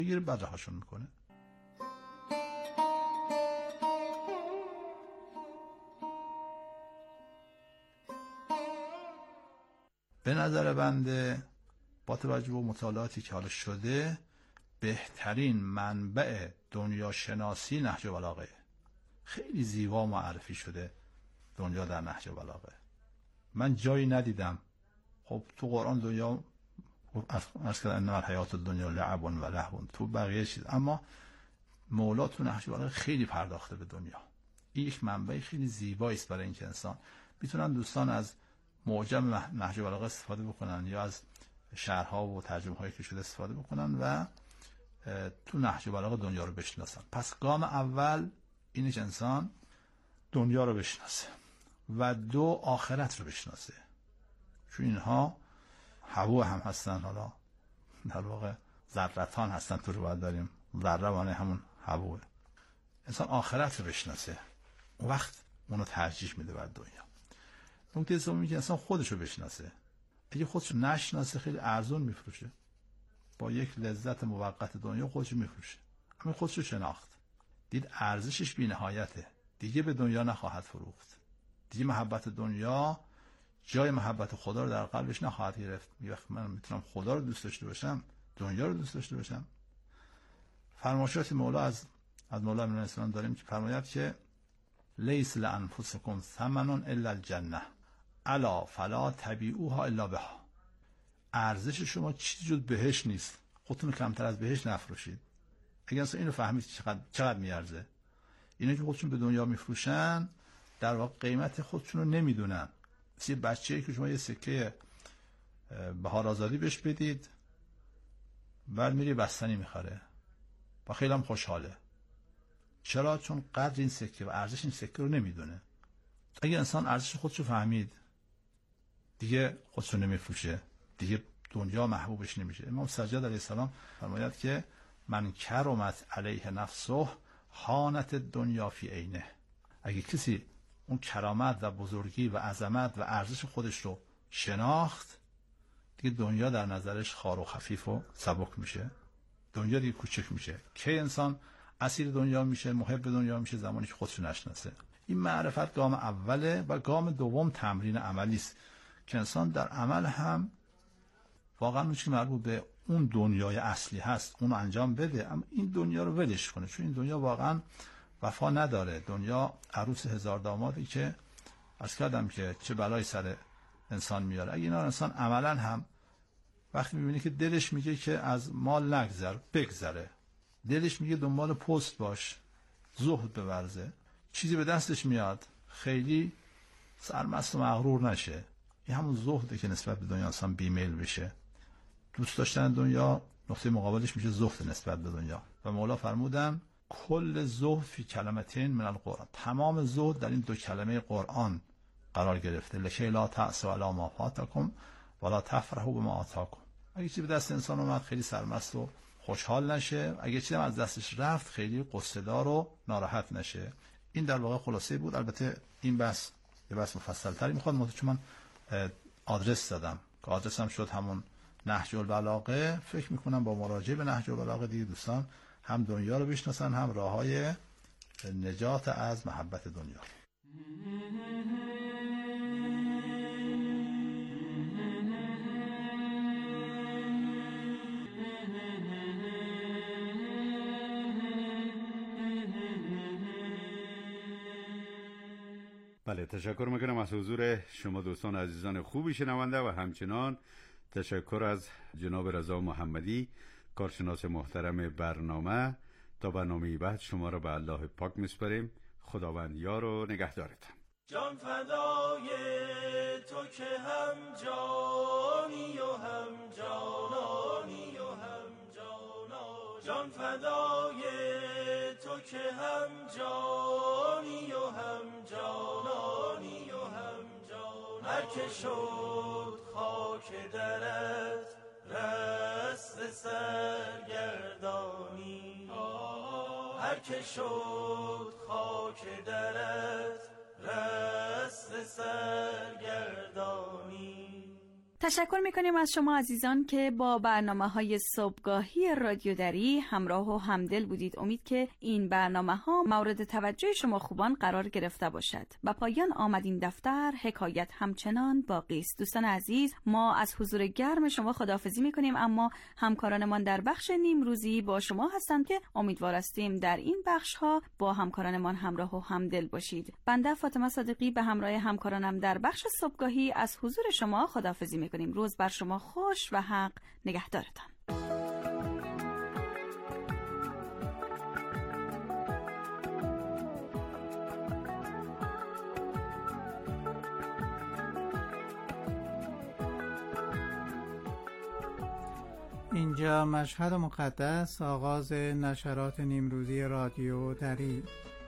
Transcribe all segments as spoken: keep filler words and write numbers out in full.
بگیره بعد رهاشون میکنه. به نظر بنده با توجه به مطالعاتی که حالا شده بهترین منبع دنیا شناسی نهج بلاغه. خیلی زیبا معرفی شده دنیا در نهج بلاغه. من جایی ندیدم. خب تو قرآن دنیا عرض کردن انما الحیات الدنیا لعب و لهو، تو بقیه چیز، اما مولا تو نهج بلاغه خیلی پرداخته به دنیا. این یک منبع خیلی زیبایی است برای اینکه انسان میتونن دوستان از معجم نهج بلاغه استفاده بکنن یا از شرح‌ها و ترجمه‌هایی که شده استفاده بکنن و تو نهج بلاغه دنیا رو بشناسن. پس گام اول اینه که انسان دنیا رو بشناسه و دو آخرت رو بشناسه، چون اینها هوا هم هستن. حالا در واقع ذرتان هستن، تو رو باید داریم ذره وانه همون هواه. انسان آخرت رو بشناسه، اون وقت اونو ترجیح میده بر دنیا. نکته دومی که انسان خودش رو بشناسه. اگه خودش نشناسه خیلی ارزون میفروشه، با یک لذت موقت دنیا خودش میفروشه. اما خودش رو شناخت، دید ارزشش بی‌نهایته، دیگه به دنیا نخواهد فروخت، دیگه محبت دنیا جای محبت خدا رو در قلبش نخواهد گرفت. یه وقت من میتونم خدا رو دوست داشته باشم، دنیا رو دوست داشته باشم. فرمایشات مولا از از مولا امین الاسلام داریم که فرماید که لیس لانفسکم ثمن الا الجنه الا فلا تبیعوها الا بها. ارزش شما چیزی جز بهشت نیست، خودتون کمتر از بهشت نفروشید. اگه اصلا اینو فهمید چقدر چقدر میارزه. اینا که خودشون به دنیا میفروشن در واقع قیمت خودشون رو نمیدونن. مثل بچه‌ای که شما یه سکه بهار آزادی بهش بدید، بعد میری بستنی میخره و خیلی هم خوشحاله. چرا؟ چون قدر این سکه و ارزش این سکه رو نمیدونه. اگه انسان ارزش خودش رو فهمید دیگه خودش رو نمیفروشه، دیگه دنیا محبوبش نمیشه. امام سجاد علیه السلام فرماید که من کرمت علیه نفسه هانت دنیا فی عینه. اگه کسی اون کرامت و بزرگی و عظمت و ارزش خودش رو شناخت دیگه دنیا در نظرش خوار و خفیف و سبک میشه، دنیا دیگه کوچک میشه. کی انسان اسیر دنیا میشه، محب دنیا میشه؟ زمانی که خودش رو نشناسه. این معرفت گام اوله و گام دوم تمرین عملی است که انسان در عمل هم واقعا اون چیزی که مربوط به اون دنیای اصلی هست اون انجام بده، اما این دنیا رو ولش کنه، چون این دنیا واقعا وفا نداره. دنیا عروس هزار دامادی که عرض کردم که چه بلایی سر انسان میاره. اگه اینا انسان عملا هم وقتی میبینه که دلش میگه که از مال نگذر بگذره، دلش میگه دنبال پست باش، زهد بورزه، چیزی به دستش میاد خیلی سرمست و مغرور نشه، این همون زهده که نسبت به دنیا انسان بیمیل بشه. دوست داشتن دنیا نقطه مقابلش میشه زهد نسبت به دنیا. و مولا فرمودن کل زهد فی کلمتین من القرآن. تمام زهد در این دو کلمه قرآن قرار گرفته. لکی لا تأسوا علی ما فاتکم ولا تفرحوا بما آتاکم. اگه چیزی به دست انسان اومد خیلی سرمست و خوشحال نشه، اگه چیزی از دستش رفت خیلی قصه دار و ناراحت نشه. این در واقع خلاصه بود. البته این بحث یه بحث مفصل تری میخواد، مطمئن چون من آدرس دادم که آدرس هم شد همون نهج البلاغه. فکر میکنم با مراجعه به نهج البلاغه دیگه دوستان هم دنیا رو بشناسن هم راههای نجات از محبت دنیا. بله، تشکر میکنم از حضور شما دوستان عزیزان خوبی شنونده و همچنان تشکر از جناب رضا محمدی کارشناس محترم برنامه. تا برنامه بعد شما را به الله پاک میسپاریم. خداوند یار و نگهدارتان. جان فدای تو که هم جانی و هم جانانی و هم جانا. جان فدای تو که هم جانی و هم جانانی و هم جانا. هر که شد خاک درت رست سرگردانی، هر که شد خاک درت رست سرگردانی. تشکر میکنیم از شما عزیزان که با برنامه‌های صبحگاهی رادیو دری همراه و همدل بودید. امید که این برنامه‌ها مورد توجه شما خوبان قرار گرفته باشد. به پایان آمد این دفتر، حکایت همچنان باقی است. دوستان عزیز، ما از حضور گرم شما خداحافظی میکنیم، اما همکارانمان در بخش نیمروزی با شما هستند که امیدوار هستیم در این بخش‌ها با همکارانمان همراه و همدل باشید. بنده فاطمه صادقی به همراه همکارانم در بخش صبحگاهی از حضور شما خداحافظی میکنیم. روز بر شما خوش و حق نگهدارتان. اینجا مشهد مقدس، آغاز نشرات نیمروزی رادیو دری.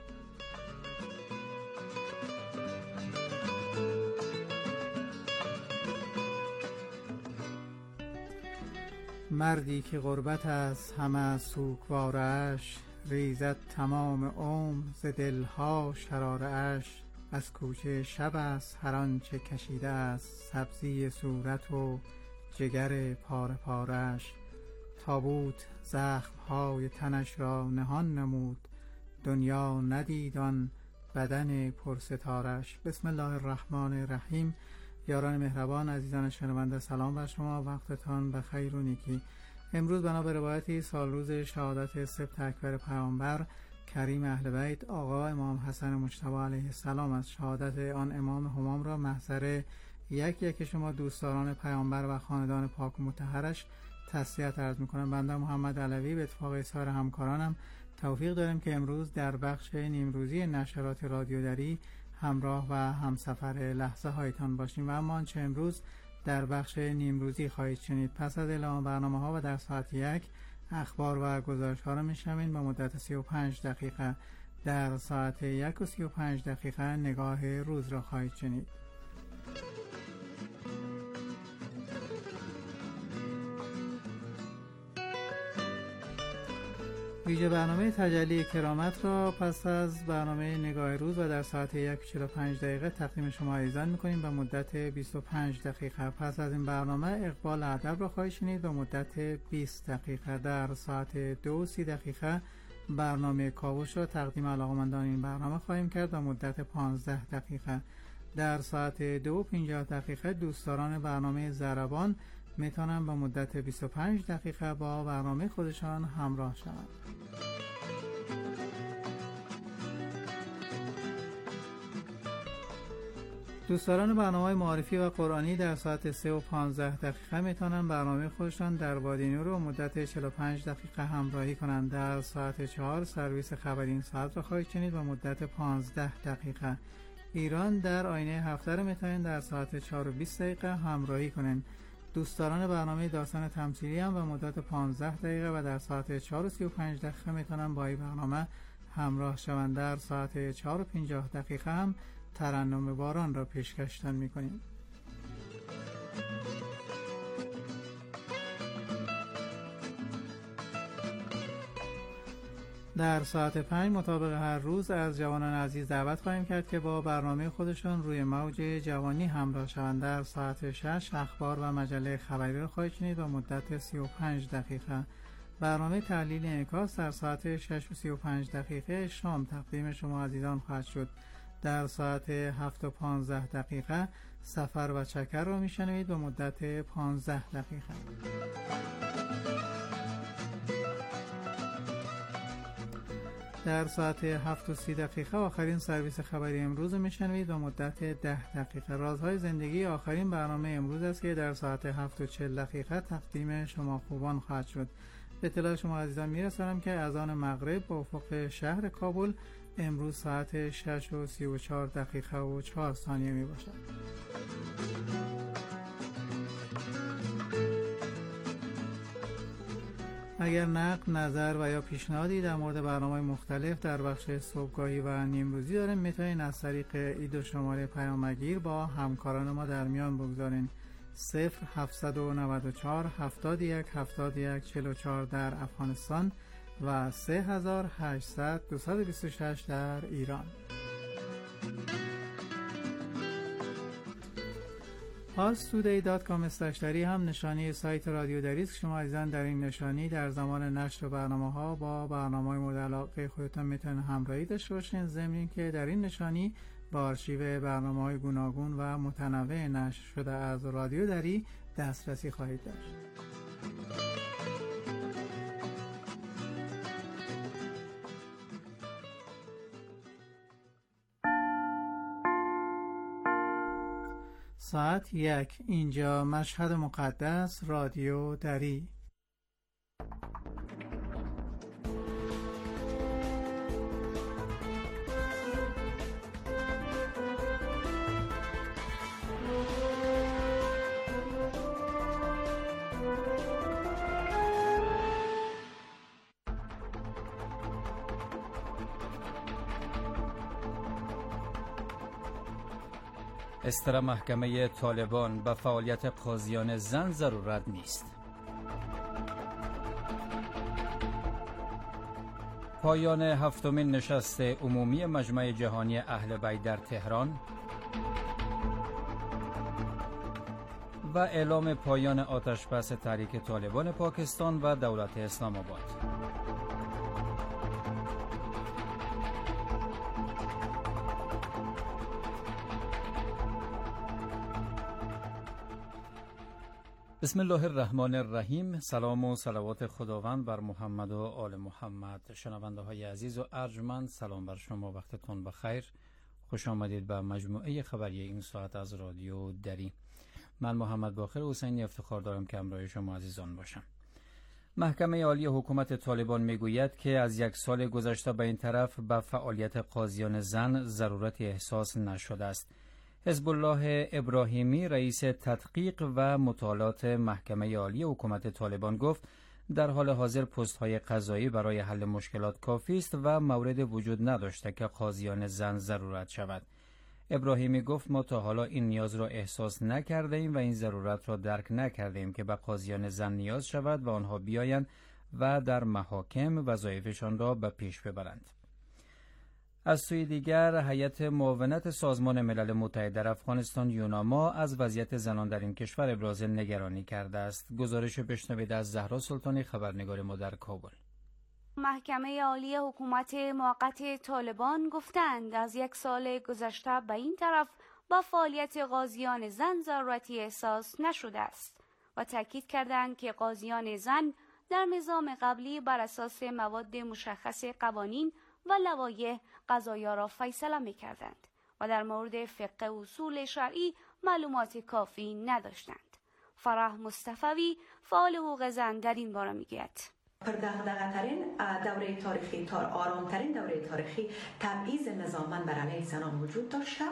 مردی که غربت است همه سوگوارش، ریزد تمام عمر ز دلها شرارش. از کوچه شب است هر آنچه کشیده است، سبزی صورت و جگر پاره پارش. تابوت زخمهای تنش را نهان نمود، دنیا ندید آن بدن پرستارش. بسم الله الرحمن الرحیم. یاران مهربان، عزیزان شنونده، سلام بر شما، وقتتان بخیر و نیکی. امروز بنا به روایتی سالروز شهادت سبط اکبر پیامبر کریم اهل بیت آقا امام حسن مجتبی علیه السلام از شهادت آن امام همام را محضر یک یک شما دوستداران پیامبر و خاندان پاک و مطهرش تسلیت عرض میکنم. بنده محمد علوی به اتفاق سایر همکارانم توفیق داریم که امروز در بخش نیمروزی نشرات رادیو دری همراه و همسفر لحظه هایتان باشیم. و اما آنچه امروز در بخش نیمروزی خواهید شنید. پس از اعلام برنامه ها و در ساعت یک اخبار و گزارش ها را میشنوید با مدت سی و پنج دقیقه. در ساعت یک و سی و پنج دقیقه نگاه روز را خواهید شنید. ویژه برنامه تجلی کرامت را پس از برنامه نگاه روز و در ساعت یک و چهل و پنج دقیقه تقدیم شما عزیزان میکنیم به مدت بیست و پنج دقیقه. پس از این برنامه اقبال ادب را خواهید شنید به مدت بیست دقیقه. در ساعت دو و سی دقیقه برنامه کاوش را تقدیم علاقمندان این برنامه خواهیم کرد به مدت پانزده دقیقه. در ساعت دو و پنجاه دقیقه دوستداران برنامه ضربان میتونن به مدت بیست و پنج دقیقه با برنامه خودشان همراه شوند. دوستداران برنامه معرفی و قرآنی در ساعت سه و پانزده دقیقه میتونن برنامه خودشان در وادی نور رو مدت چهل و پنج دقیقه همراهی کنند. در ساعت چهار سرویس خبری این ساعت را خواهید شنید به مدت پانزده دقیقه. ایران در آینه هفته رو میتونن در ساعت چهار و بیست دقیقه همراهی کنند. دوستداران برنامه داستان تمثیلی هم به مدت پانزده دقیقه و در ساعت چهار و سی و پنج دقیقه میتونن با این برنامه همراه شوند. در ساعت چهار و پنجاه دقیقه هم ترنم باران را پیشکشتن میکنیم. در ساعت پنج مطابق هر روز از جوانان عزیز دعوت خواهیم کرد که با برنامه خودشان روی موج جوانی همراه شوند. در ساعت شش اخبار و مجله خبری را خواهید شنید با مدت سی و پنج دقیقه. برنامه تحلیل انعکاس در ساعت شش و سی و پنج دقیقه شام تقدیم شما عزیزان خواهد شد. در ساعت هفت و پانزده دقیقه سفر و چکر را میشنوید به مدت پانزده دقیقه. در ساعت هفت و سی دقیقه آخرین سرویس خبری امروز میشنوید به مدت ده دقیقه. رازهای زندگی آخرین برنامه امروز است که در ساعت هفت و چهل دقیقه تقدیم شما خوبان خواهد شد. به اطلاع شما عزیزان میرسانم که اذان مغرب با افق شهر کابل امروز ساعت شش و سی و چهار دقیقه و چهار ثانیه می باشد. اگر نقد، نظر و یا پیشنهادی در مورد برنامه مختلف در بخش صبحگاهی و نیمروزی دارین میتونین از طریق این دو شماره پیامگیر با همکاران ما در میان بگذارین. صفر هفتصد و نود و چهار هفتاد و یک هفتاد و یک چهل و چهار در افغانستان و سه هزار و هشتصد دویست و بیست و شش در ایران. پاس تودی دات کام اسلش دری هم نشانی سایت رادیو دری است. شما عزیزان در این نشانی در زمان نشر برنامه‌ها با برنامه‌های مورد علاقه خودتان میتونید همراهی داشته باشین، ضمن که در این نشانی با آرشیو برنامه‌های گوناگون و متنوع نشر شده از رادیو دری دسترسی خواهید داشت. ساعت یک، اینجا مشهد مقدس، رادیو دری. استرا محکمه طالبان به فعالیت قاضیان زن ضرورت نیست. پایان هفتمین نشست عمومی مجمع جهانی اهل بیت در تهران و اعلام پایان آتشبس تحریک طالبان پاکستان و دولت اسلام آباد. بسم الله الرحمن الرحیم. سلام و صلوات خداوند بر محمد و آل محمد. شنونده های عزیز و ارجمند، سلام بر شما، وقتتون بخیر. خوش آمدید به مجموعه خبری این ساعت از رادیو دری. من محمد باقر حسینی افتخار دارم که همراه شما عزیزان باشم. محکمه عالی حکومت طالبان میگوید که از یک سال گذشته به این طرف به فعالیت قاضیان زن ضرورتی احساس نشده است. حزب الله ابراهیمی رئیس تدقیق و مطالعات محکمه عالی حکومت طالبان گفت در حال حاضر پست‌های قضایی برای حل مشکلات کافی است و مورد وجود نداشته که قاضیان زن ضرورت شود. ابراهیمی گفت ما تا حالا این نیاز را احساس نکرده ایم و این ضرورت را درک نکرده ایم که به قاضیان زن نیاز شود و آنها بیایند و در محاکم وظایفشان را به پیش ببرند. از سوی دیگر هیئت معاونت سازمان ملل متحد در افغانستان یوناما از وضعیت زنان در این کشور ابراز نگرانی کرده است. گزارش بشنوید از زهرا سلطانی، خبرنگار ما در کابل. محکمه عالی حکومت موقت طالبان گفتند از یک سال گذشته به این طرف با فعالیت قاضیان زن ضرورتی احساس نشده است و تاکید کردند که قاضیان زن در نظام قبلی بر اساس مواد مشخص قوانین و لوایح قضایا را فیصله می‌کردند و در مورد فقه اصول شرعی معلومات کافی نداشتند. فرح مصطفی فعال حقوق زن در این باره میگوید: پر دغدغه ترین دوره تاریخی، تار آرام ترین دوره تاریخی تبعیض نظامان بر علیه زنان وجود داشته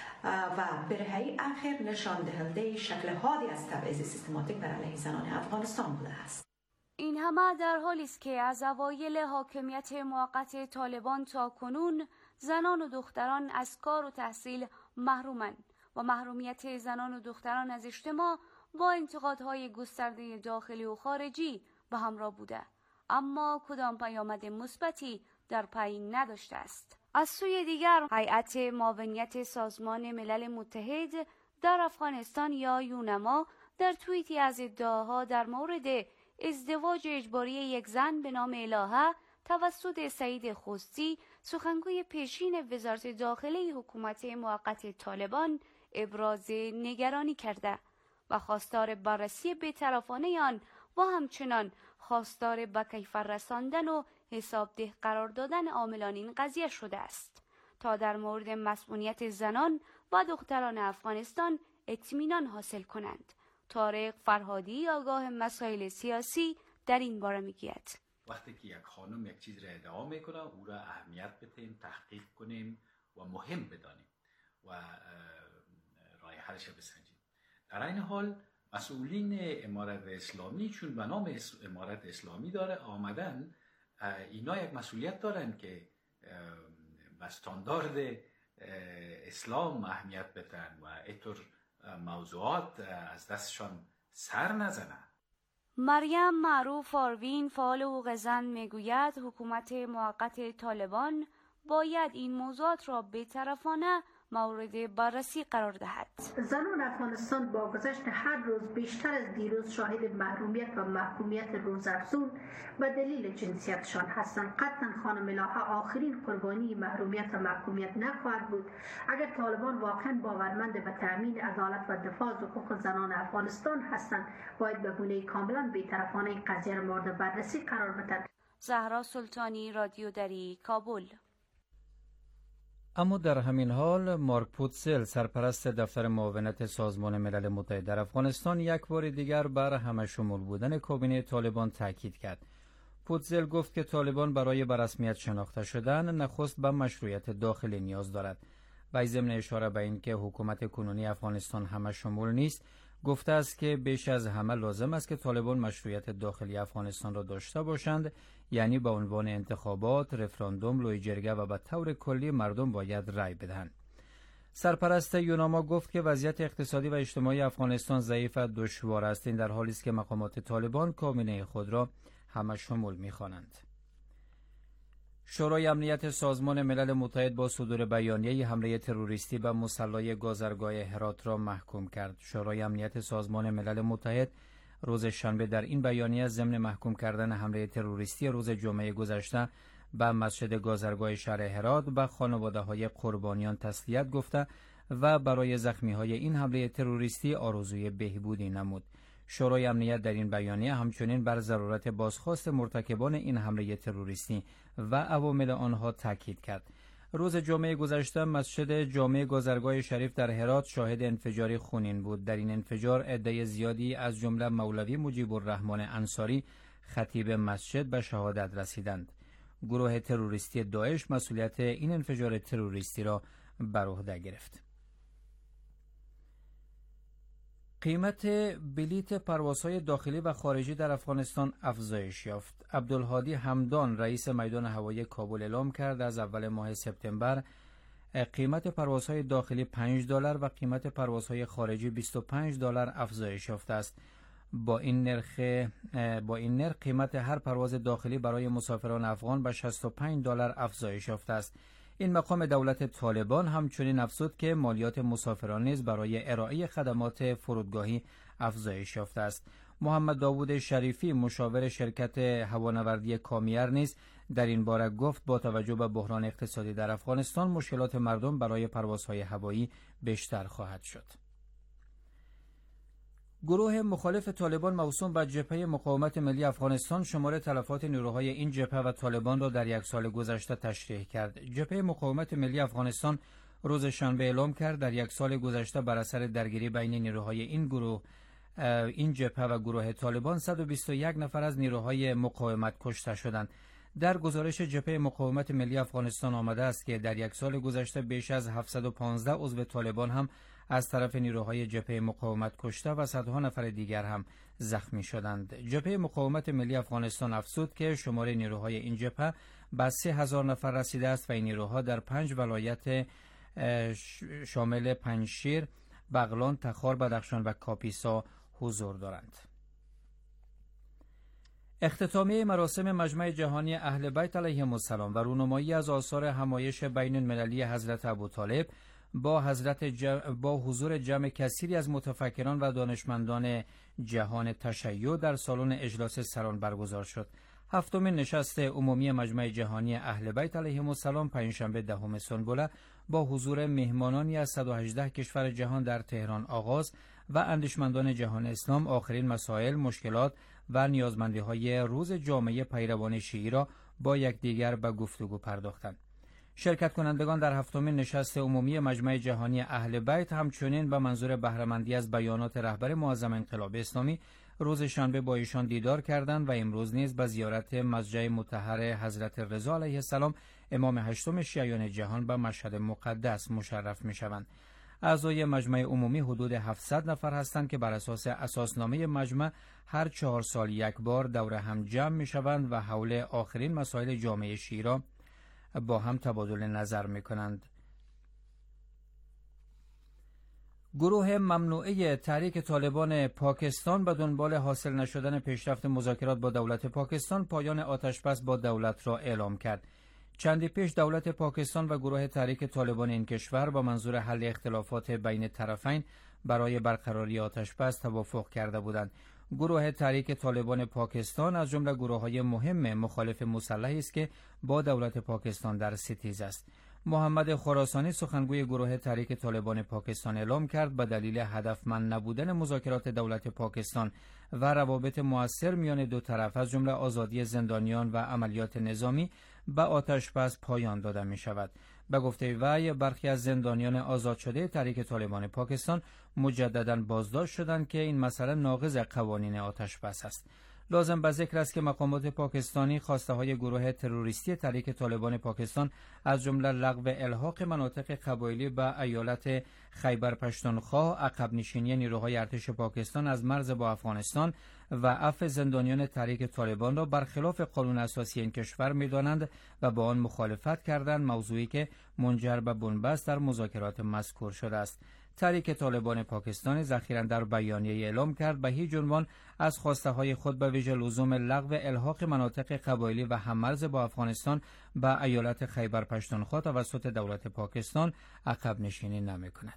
و برهه‌ای اخیر نشان دهنده شکل حادی از تبعیض سیستماتیک بر علیه زنان افغانستان بوده است. این همه در حالی است که از اوایل حاکمیت موقت طالبان تا کنون زنان و دختران از کار و تحصیل محرومند و محرومیت زنان و دختران از اجتماع با انتقادهای گسترده داخلی و خارجی به همراه بوده، اما کدام پیامد مثبتی در پی نداشته است. از سوی دیگر هیئت معاونت سازمان ملل متحد در افغانستان یا یونما در توییتی از ادعاها در مورد ازدواج اجباری یک زن به نام الهه توسط سعید خستی، سخنگوی پیشین وزارت داخلی حکومت موقت طالبان، ابراز نگرانی کرده و خواستار بررسی بی‌طرفانه آن و همچنان خواستار به کیفر رساندن و حسابده قرار دادن عاملان این قضیه شده است تا در مورد مسئولیت زنان و دختران افغانستان اطمینان حاصل کنند. طارق فرهادی آگاه مسائل سیاسی در این باره میگوید: وقتی که یک خانم یک چیز را ادعا میکنه او را اهمیت بدهیم، تحقیق کنیم و مهم بدانیم و راه حلش را بسنجیم. در این حال مسئولین امارت اسلامی چون به نام امارت اسلامی داره آمدن، اینا یک مسئولیت دارن که به استاندارد اسلام اهمیت بدن و اینطور موضوعات از دستشان سر نزنن. مریم معروف آروین فعال حقوق زن میگوید حکومت موقت طالبان باید این موضوعات را بی‌طرفانه مورد بررسی قرار دهد. زنان افغانستان با گذشت هر روز بیشتر از دیروز شاهد محرومیت و محکومیت روزافزون به دلیل جنسیتشان هستند. قطعا خانم الهه آخرین قربانی محرومیت و محکومیت نخواهد بود اگر طالبان واقعا باورمند به تأمین عدالت و دفاع از حقوق زنان افغانستان هستند. باید به گونه کاملا بی‌طرفانه این قضیه را مورد بررسی قرار بدهند. زهرا سلطانی، رادیو دری، کابل. اما در همین حال مارک پوتزل، سرپرست دفتر معاونت سازمان ملل متحد در افغانستان، یک بار دیگر بر همه‌شمول بودن کابینه طالبان تاکید کرد. پوتزل گفت که طالبان برای به رسمیت شناخته شدن نخست به مشروعیت داخلی نیاز دارد. و ضمن اشاره به اینکه حکومت کنونی افغانستان همه‌شمول نیست، گفته است که بیش از همه لازم است که طالبان مشروعیت داخلی افغانستان را داشته باشند، یعنی به عنوان انتخابات، رفراندوم، لوی جرگه و به طور کلی مردم باید رأی بدهند. سرپرست یوناما گفت که وضعیت اقتصادی و اجتماعی افغانستان ضعیف و دشوار است، این در حالی است که مقامات طالبان کابینه خود را همه‌شمول می‌خوانند. شورای امنیت سازمان ملل متحد با صدور بیانیه حمله تروریستی به مصلی گذرگاه هرات را محکوم کرد. شورای امنیت سازمان ملل متحد روز شنبه در این بیانیه ضمن محکوم کردن حمله تروریستی روز جمعه گذشته به مسجد گذرگاه شهر هرات به خانواده‌های قربانیان تسلیت گفته و برای زخمی‌های این حمله تروریستی آرزوی بهبودی نمود. شورای امنیت در این بیانیه همچنین بر ضرورت بازخواست مرتکبان این حمله تروریستی و عوامل آنها تاکید کرد. روز جمعه گذشته مسجد جامع گذرگاه شریف در هرات شاهد انفجاری خونین بود. در این انفجار عده زیادی از جمله مولوی مجیب الرحمن انصاری خطیب مسجد به شهادت رسیدند. گروه تروریستی داعش مسئولیت این انفجار تروریستی را بر عهده گرفت. قیمت بلیت پروازهای داخلی و خارجی در افغانستان افزایش یافت. عبدالهادی همدان رئیس میدان هوایی کابل اعلام کرد از اول ماه سپتامبر قیمت پروازهای داخلی پنج دلار و قیمت پروازهای خارجی بیست و پنج دلار افزایش یافته است. با این نرخ با این نرخ قیمت هر پرواز داخلی برای مسافران افغان به شصت و پنج دلار افزایش یافته است. این مقام دولت طالبان همچنین افزود که مالیات مسافران نیز برای ارائه خدمات فرودگاهی افزایش یافته است. محمد داوود شریفی مشاور شرکت هوانوردی کامیر نیز در این باره گفت با توجه به بحران اقتصادی در افغانستان مشکلات مردم برای پروازهای هوایی بیشتر خواهد شد. گروه مخالف طالبان موسوم به جبهه مقاومت ملی افغانستان شمار تلفات نیروهای این جبهه و طالبان را در یک سال گذشته تشریح کرد. جبهه مقاومت ملی افغانستان روز شنبه اعلام کرد در یک سال گذشته بر اثر درگیری بین نیروهای این گروه این جبهه و گروه طالبان صد و بیست و یک نفر از نیروهای مقاومت کشته شدند. در گزارش جبهه مقاومت ملی افغانستان آمده است که در یک سال گذشته بیش از هفتصد و پانزده عضو طالبان هم از طرف نیروهای جبهه مقاومت کشته و صدها نفر دیگر هم زخمی شدند. جبهه مقاومت ملی افغانستان افزود که شمار نیروهای این جبهه به سه هزار نفر رسیده است و این نیروها در پنج ولایت شامل پنجشیر، بغلان، تخار، بدخشان و کاپیسا حضور دارند. اختتامیه مراسم مجمع جهانی اهل بیت علیهم السلام و رونمایی از آثار همایش بین المللی حضرت ابوطالب با حضرت ج... با حضور جمع کثیری از متفکران و دانشمندان جهان تشیع در سالن اجلاس سران برگزار شد. هفتمین نشست عمومی مجمع جهانی اهل بیت علیهم السلام پنجشنبه دهم سنبله با حضور مهمانانی از صد و هجده کشور جهان در تهران آغاز و اندیشمندان جهان اسلام آخرین مسائل، مشکلات و نیازمندی‌های روز جامعه پیروان شیعی را با یکدیگر به گفتگو پرداختند. شرکت کنندگان در هفتمین نشست عمومی مجمع جهانی اهل بیت همچنین به منظور بهره‌مندی از بیانات رهبر معظم انقلاب اسلامی روز شنبه با ایشان دیدار کردند و امروز نیز به زیارت مسجد مطهر حضرت رضا علیه السلام امام هشتم شیعیان جهان به مشهد مقدس مشرف می‌شوند. اعضای مجمع عمومی حدود هفتصد نفر هستند که بر اساس اساسنامه مجمع هر چهار سال یک بار دور هم جمع می‌شوند و حول آخرین مسائل جامعه شیعی را با هم تبادل نظر می‌کنند. گروه ممنوعه تحریک طالبان پاکستان به دنبال حاصل نشدن پیشرفت مذاکرات با دولت پاکستان پایان آتشبس با دولت را اعلام کرد. چندی پیش دولت پاکستان و گروه تحریک طالبان این کشور با منظور حل اختلافات بین طرفین برای برقراری آتش‌بس توافق کرده بودند. گروه تحریک طالبان پاکستان از جمله گروه‌های مهم مخالف مسلحی است که با دولت پاکستان در ستیز است. محمد خراسانی سخنگوی گروه تحریک طالبان پاکستان اعلام کرد به دلیل هدفمند نبودن مذاکرات دولت پاکستان و روابط مؤثر میان دو طرف از جمله آزادی زندانیان و عملیات نظامی به آتش‌بس پایان داده می شود. به گفته وی برخی از زندانیان آزاد شده تحریک طالبان پاکستان مجدداً بازداشت شدند که این مسئله ناقض قوانین آتش‌بس است. لازم به ذکر است که مقامات پاکستانی خواسته های گروه تروریستی تحریک طالبان پاکستان از جمله لغو الحاق مناطق قبایلی به ایالت خیبر پشتونخوا، عقب نشینی نیروهای ارتش پاکستان از مرز با افغانستان و عفو زندانیان تحریک طالبان را برخلاف قانون اساسی این کشور می‌دانند و با آن مخالفت کردند، موضوعی که منجر به بنبست در مذاکرات مذکور شده است. تحریک طالبان پاکستان ذخیراً در بیانیه اعلام کرد به هیچ عنوان از خواسته های خود به ویژه لزوم لغو الحاق مناطق قبایلی و هممرز با افغانستان به ایالت خیبر پشتونخوا توسط دولت پاکستان عقب نشینی نمی کند.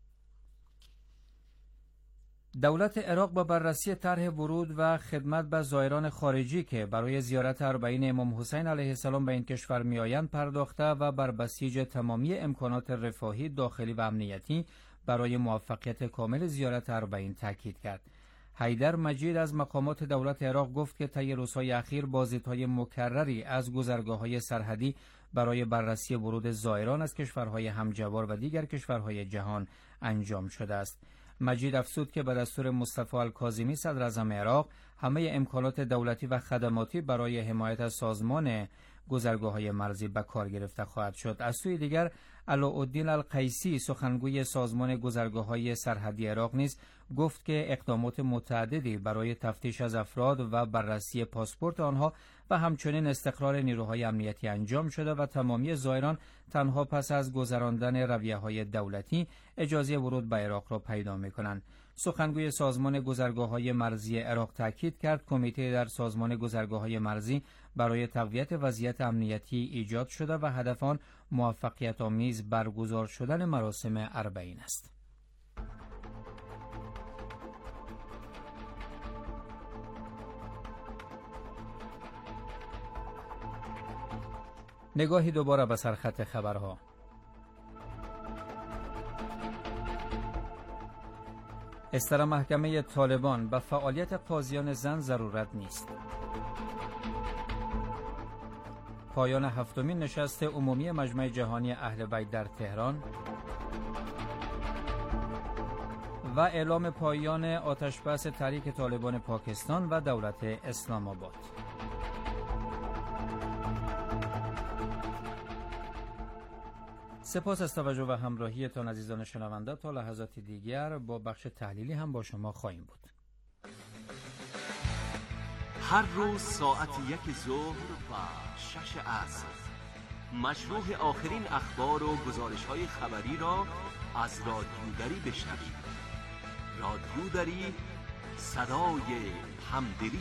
دولت عراق با بررسی طرح ورود و خدمت به زائران خارجی که برای زیارت اربعین امام حسین علیه السلام به این کشور میآیند پرداخته و بر بسیج تمامی امکانات رفاهی داخلی و امنیتی برای موفقیت کامل زیارت اربعین تاکید کرد. حیدر مجید از مقامات دولت عراق گفت که طی روزهای اخیر بازدیدهای مکرری از گذرگاه‌های سرحدی برای بررسی ورود زائران از کشورهای همجوار و دیگر کشورهای جهان انجام شده است. مجید افزود که به دستور مصطفی الکاظمی صدر اعظم عراق همه امکانات دولتی و خدماتی برای حمایت از سازمان گذرگاه‌های مرزی به کار گرفته خواهد شد. از سوی دیگر علاءالدین القیسی سخنگوی سازمان گذرگاه‌های سرحدی عراق نیز گفت که اقدامات متعددی برای تفتیش از افراد و بررسی پاسپورت آنها و همچنین استقرار نیروهای امنیتی انجام شده و تمامی زائران تنها پس از گذراندن رویه‌های دولتی اجازه ورود به عراق را پیدا می‌کنند. سخنگوی سازمان گذرگاه‌های مرزی عراق تاکید کرد کمیته در سازمان گذرگاه‌های مرزی برای تقویت وضعیت امنیتی ایجاد شده و هدف آن موفقیت آمیز برگزار شدن مراسم اربعین است. نگاهی دوباره به سرخط خبرها. استر محکمه طالبان به فعالیت قاضیان زن ضرورت نیست. پایان هفتمین نشست عمومی مجمع جهانی اهل بیت در تهران و اعلام پایان آتش‌بس تحریک طالبان پاکستان و دولت اسلام آباد. سپاس از توجه و همراهیتان عزیزان شنونده. تا لحظات دیگر با بخش تحلیلی هم با شما خواهیم بود. هر روز ساعت یک ظهر و شش عصر مشروع آخرین اخبار و گزارش‌های خبری را از رادیو دری بشنوید. رادیو دری، صدای همدلی.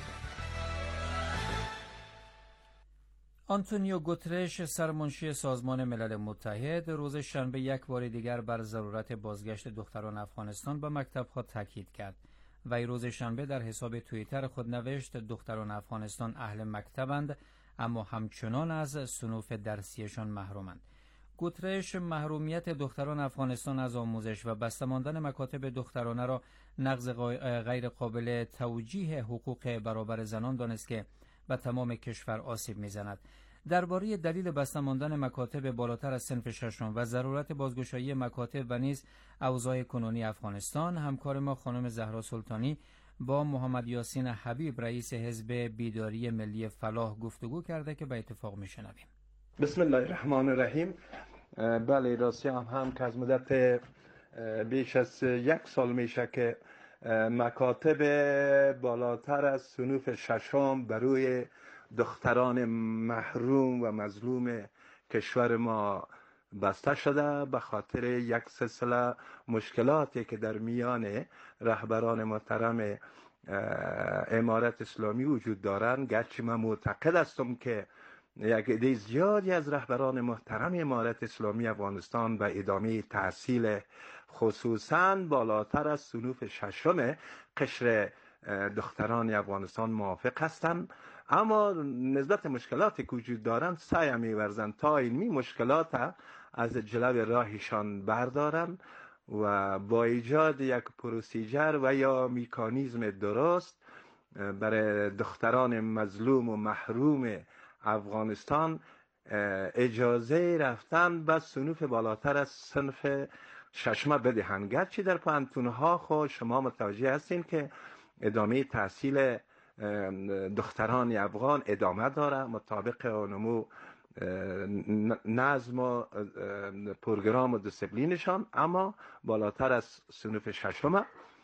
آنتونیو گوترش سرمنشی سازمان ملل متحد روز شنبه یک بار دیگر بر ضرورت بازگشت دختران افغانستان به مکتب‌ها تاکید کرد. وی روز شنبه در حساب توییتر خود نوشت دختران افغانستان اهل مکتبند اما همچنان از صنوف درسیشان محرومند. گوترش محرومیت دختران افغانستان از آموزش و بسته ماندن مکاتب دخترانه را نقض غیر قابل توجیه حقوق برابر زنان دانست که به تمام کشور آسیب می‌زند. درباره دلیل بسته ماندن مکاتب بالاتر از صنف ششم و ضرورت بازگشایی مکاتب و نیز اوضاع کنونی افغانستان، همکار ما خانم زهرا سلطانی با محمد یاسین حبیب رئیس حزب بیداری ملی فلاح گفتگو کرده که به اتفاق میشنویم. بسم الله الرحمن الرحیم. بله، راستی هم هم که از مدت بیش از یک سال میشه که مکاتب بالاتر از صنوف ششم برای دختران محروم و مظلوم کشور ما بسته شده به خاطر یک سلسله مشکلاتی که در میان رهبران محترم امارت اسلامی وجود دارند. گرچه من معتقد هستم که یک عده زیادی از رهبران محترم امارت اسلامی افغانستان به ادامه تحصیل خصوصاً بالاتر از صنوف ششم قشر دختران افغانستان موافق هستند، اما نسبت مشکلاتی که وجود دارند سعی می‌ورزند تا علمی مشکلات از جلو راهشان بردارند و با ایجاد یک پروسیجر و یا میکانیزم درست برای دختران مظلوم و محروم افغانستان اجازه رفتن به صنوف بالاتر از صنف ششم بدهند. گرچه در پانتونها خود شما متوجه هستین که ادامه تحصیل دختران افغان ادامه داره مطابق نمو نظم و پروگرام و دیسپلینشان، اما بالاتر از صنوف ششم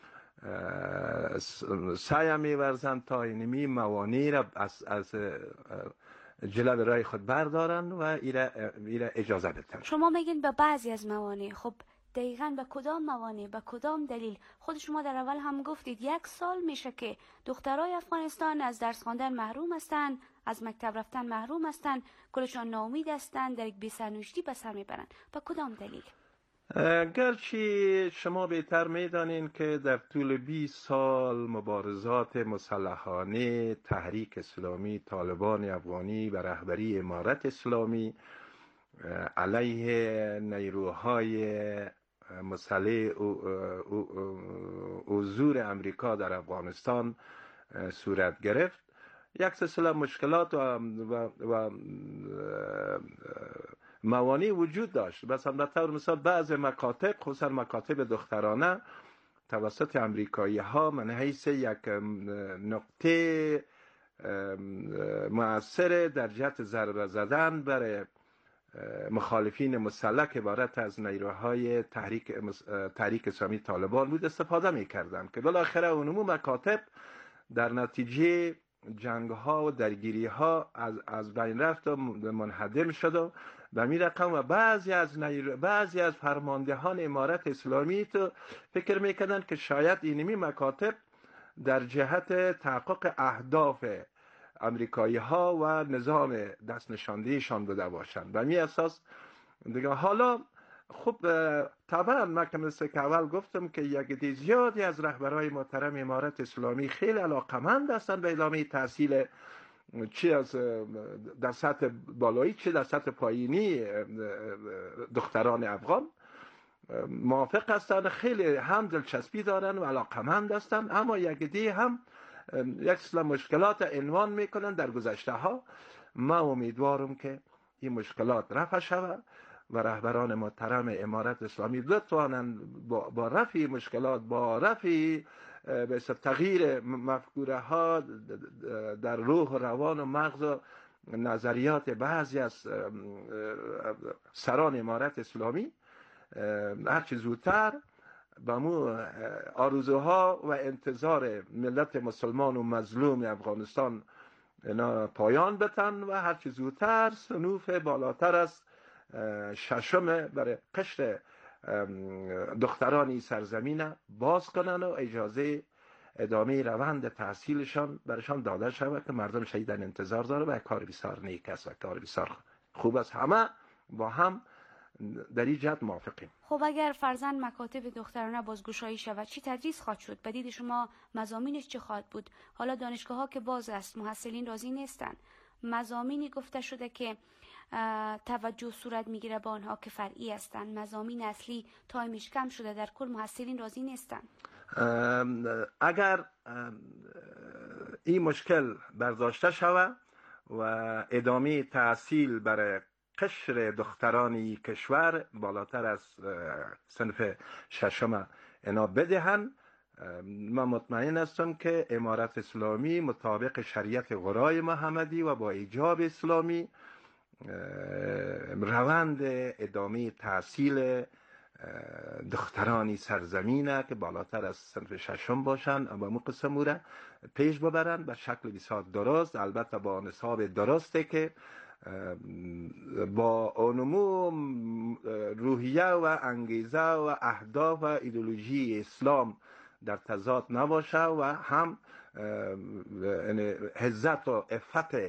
سعی می‌ورزند تا اینمی موانع را از از جلو راه خود بردارن و ایره, ایره اجازه بدن. شما میگین به بعضی از موانع، خب دقیقاً به کدام موانع، به کدام دلیل؟ خود شما در اول هم گفتید یک سال میشه که دخترای افغانستان از درس خواندن محروم هستند، از مکتب رفتن محروم هستند، کلشان ناامید هستند، در یک بی‌سرنوشتی به سر میبرند. به کدام دلیل؟ گرچه شما بهتر میدانین که در طول بیست سال مبارزات مسلحانه تحریک اسلامی طالبان افغانی و رهبری امارت اسلامی علیه نیروهای مسلح حضور امریکا در افغانستان صورت گرفت، یک سلسله مشکلات و, و, و موانع وجود داشت. مثلا به طور مثال بعض مکاتب، خصوصا مکاتب دخترانه توسط امریکایی ها من حیث یک نقطه مؤثر در جهت ضربه زدن برای مخالفین مسلح که عبارت از نیروهای تحریک تحریک اسلامی طالبان بود استفاده می‌کردند که بالاخره اونمو مکاتب در نتیجه جنگ ها و درگیری ها از از بین رفت و منهدم شد و به می رقم و بعضی از نیر... بعضی از فرماندهان امارت اسلامی تو فکر میکردن که شاید اینمی مکاتب در جهت تحقق اهداف امریکایی ها و نظام دست نشاندهشان بوده باشند. به می اساس دیگه حالا خب طبعا من که مثل که اول گفتم که یک عده زیادی از رهبرای محترم امارت اسلامی خیلی علاقمند هستند به ادامه تحصیل چه از در سطح بالایی چه در سطح پایینی دختران افغان موافق هستند، خیلی هم دلچسپی دارند و علاقمند هستند، اما یک عده هم یک سلسله مشکلات عنوان میکنن در گذشته ها. ما امیدوارم که این مشکلات رفع شود و رهبران محترم امارت اسلامی بتوانند با, با رفع مشکلات، با رفع به تغییر مفکوره ها در روح و روان و مغز و نظریات بعضی از سران امارت اسلامی هرچی زودتر به مو آرزوها و انتظار ملت مسلمان و مظلوم افغانستان اینا پایان بتن و هرچی زودتر صنوف بالاتر از ششم برای قشر دخترانی سرزمین باز کنن و اجازه ادامه روند تحصیلشان برشان داده شود که مردم شهید در انتظار داره و کار بسیار نیک است و کار بسیار خوب است. همه با هم در این جهت موافقیم. خب اگر فرزند مکاتب دخترانه بازگشایی شود چی تدریس خواهد شد؟ به دید شما مضامینش چه خواهد بود؟ حالا دانشگاه ها که باز است، محصلین راضی نیستند، مضامینی گفته شده که توجه صورت میگیره به آنها که فرعی هستند، مضامین اصلی تایمش کم شده، در کل محصلین راضی نیستند. اگر این مشکل برداشته شود و ادامه تحصیل برای قشر دخترانی کشور بالاتر از صنف ششم اینا بدهن، من مطمئن هستم که امارت اسلامی مطابق شریعت غرای محمدی و با ایجاب اسلامی روند ادامه تحصیل دخترانی سرزمینه که بالاتر از صنف ششم باشن و مو قسم را پیش ببرن به شکل بسیار درست، البته با نصاب درسته که با اونمو روحیه و انگیزه و اهداف و ایدئولوژی اسلام در تضاد نباشه و هم عزت و عفت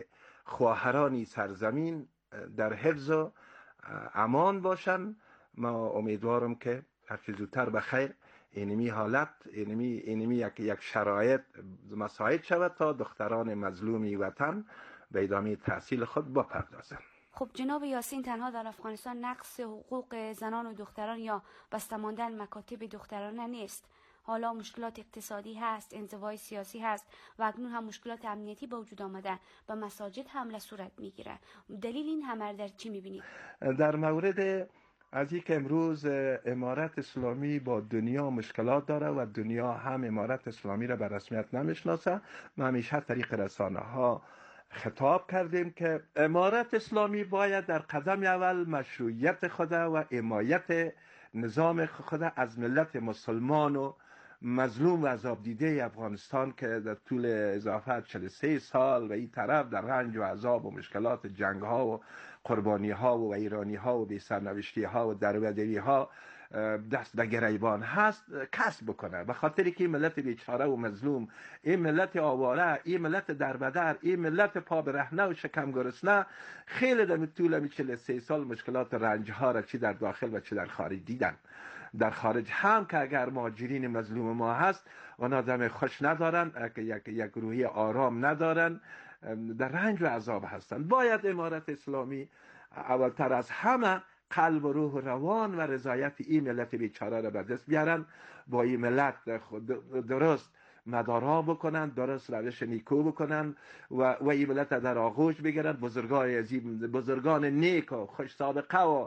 خواهرانی سرزمین در حفظ و امان باشن. ما امیدوارم که هرچی زودتر به خیر اینمی حالت اینمی, اینمی یک, یک شرایط مساعد شود تا دختران مظلومی وطن به ادامه تحصیل خود بپردازند. خب جناب یاسین، تنها در افغانستان نقص حقوق زنان و دختران یا بسته ماندن مکاتب دخترانه نیست. حالا مشکلات اقتصادی هست، انزوای سیاسی هست و اکنون هم مشکلات امنیتی به وجود آمده، به مساجد حمله صورت میگیره. دلیل این همه در چی میبینید؟ در مورد از این که امروز امارت اسلامی با دنیا مشکلات داره و دنیا هم امارت اسلامی را به رسمیت نمیشناسه، ما همیشه طریق رسانه ها خطاب کردیم که امارت اسلامی باید در قدم اول مشروعیت خود و حمایت نظام خود از ملت مسلمان و مظلوم و عذاب دیده افغانستان که در طول اضافه چهل و سه سال و این طرف در رنج و عذاب و مشکلات جنگ ها و قربانی ها و ایرانی ها و بی سرنوشتی ها و دربدری ها دست به گریبان هست کسب بکنه، به خاطری که این ملت بیچاره و مظلوم، این ملت آواره، این ملت دربدر، این ملت پا برهنه و شکم گرسنه خیلی در طول می چهل و سه سال مشکلات رنج ها را چی در داخل و چی در خارج دیدن. در خارج هم که اگر مهاجرین مظلوم ما هست اونا دم خوش ندارن، یک یک روحی آرام ندارن، در رنج و عذاب هستند. باید امارت اسلامی اولتر از همه قلب و روح و روان و رضایت این ملت بیچاره را به دست بیارن، با این ملت درست مدارا بکنن، درست روش نیکو بکنن و و این ملت در آغوش بگیرن. بزرگان عظیم، بزرگان نیک و خوش سابقه و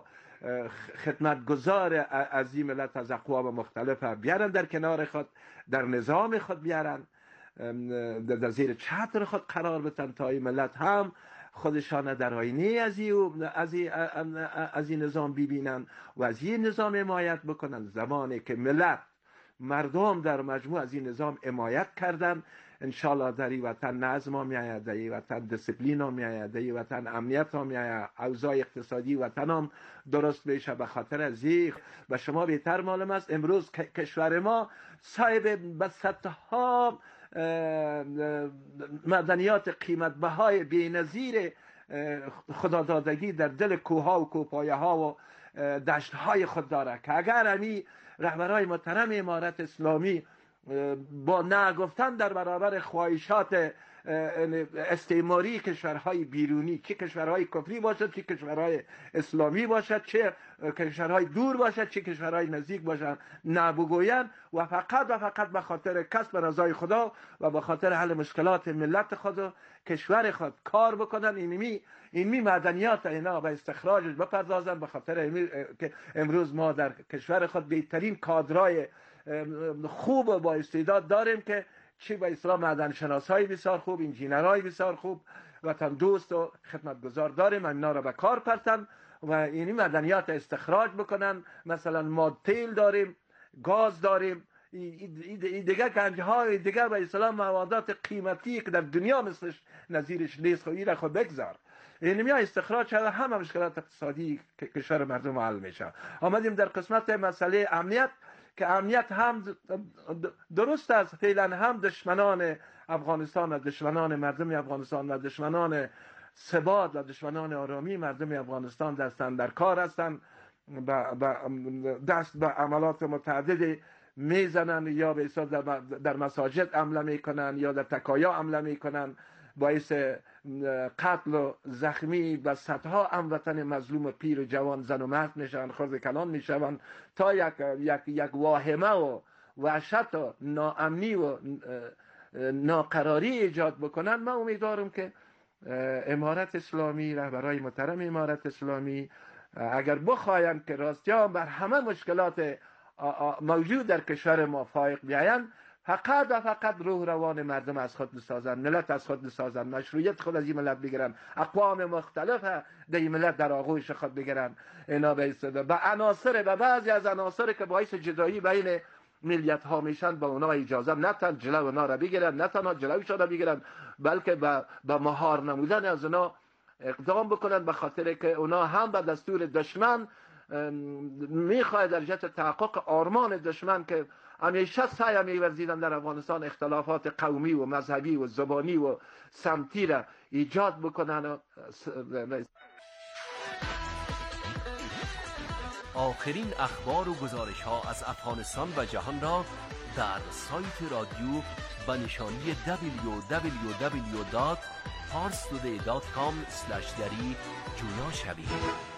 خدمتگزار از این ملت از اقوام مختلف بیارن در کنار خود، در نظام خود بیارن، در زیر چتر خود قرار بدن تا این ملت هم خودشان در آینه از این از این از این نظام ببینن و از این نظام حمایت بکنن. زمانی که ملت مردم در مجموع از این نظام حمایت کردن، انشالله در این وطن نظم ها می آید، در این وطن دسپلین ها می آید، در این وطن امنیت ها می آید، اوضاع اقتصادی وطن هم درست بشه. به خاطر از این و شما بهتر معلوم است امروز کشور ما صاحب به صدها مدنیات قیمت بهای بی‌نظیر خدادادگی در دل کوها و کوپایه ها و دشت های خود داره که اگر همی رهبرای محترم امارت اسلامی با نه گفتن در برابر خواهشات استعماری کشورهای بیرونی، چه کشورهای کفری باشد چه کشورهای اسلامی باشد، چه کشورهای دور باشد چه کشورهای نزدیک باشد، نبگویند و فقط و فقط به خاطر کسب رضای خدا و به خاطر حل مشکلات ملت خود و کشور خود کار بکنن، اینمی اینمی مدنیات اینا به استخراجش بپردازن. به خاطر که امروز ما در کشور خود بهترین کادرای خوب و با استعداد داریم که چی به اصطلاح معدن شناسای بسیار خوب، انجینرهای بسیار خوب، وطن دوست و خدمتگزار داریم، اینا را به کار پرتن و اینی مدنیات استخراج بکنن. مثلا ما تیل داریم، گاز داریم، این دیگه گنجهای دیگه به اصطلاح موادات قیمتی که در دنیا مثلش نظیرش نیست، خب این را خود بگذار. اینمی استخراج شده همه مشکلات اقتصادی که کشور مردم حل میشه. آمدیم در قسمت مسئله امنیت که امنیت هم درست است، فعلا هم دشمنان افغانستان و دشمنان مردم افغانستان و دشمنان ثبات و دشمنان آرامی مردم افغانستان دستن در کار هستند، دست به عملات متعدد میزنن، یا به اصطلاح در مساجد حمله میکنن یا در تکایا حمله میکنن، باعث قتل و زخمی و صدها هموطن مظلوم پیر و جوان زن و مرد میشن، خرد کلان میشن تا یک یک یک واهمه و وحشت و ناامنی و ناقراری ایجاد بکنن. من امیدوارم که امارت اسلامی، رهبرای محترم امارت اسلامی اگر بخواین که راستیان بر همه مشکلات موجود در کشور ما فائق بیاین، فقط و فقط روح روان مردم از خود بسازن، ملت از خود بسازن، مشروعیت خود از این ملت بگیرن، اقوام مختلف در این ملت در آغوش خود بگیرن، اینا به استفاده و عناصر و بعضی از عناصر که باعث جدایی بین ملیت ها میشن به اونا اجازه نتن جلو اونا را بگیرن، نه تنها جلوشون را بگیرن بلکه به با مهار نمودن از اونا اقدام بکنن، به خاطر که اونا هم به دستور دشمن میخواد در جهت تحقق آرمان دشمن که همیشه سعی می‌ورزیدند در افغانستان اختلافات قومی و مذهبی و زبانی و سمتی را ایجاد بکنند. آخرین اخبار و گزارش ها از افغانستان و جهان را در سایت رادیو به نشانی دبلیو دبلیو دبلیو دات پارس تودی دات کام اسلش دری جویا شوید.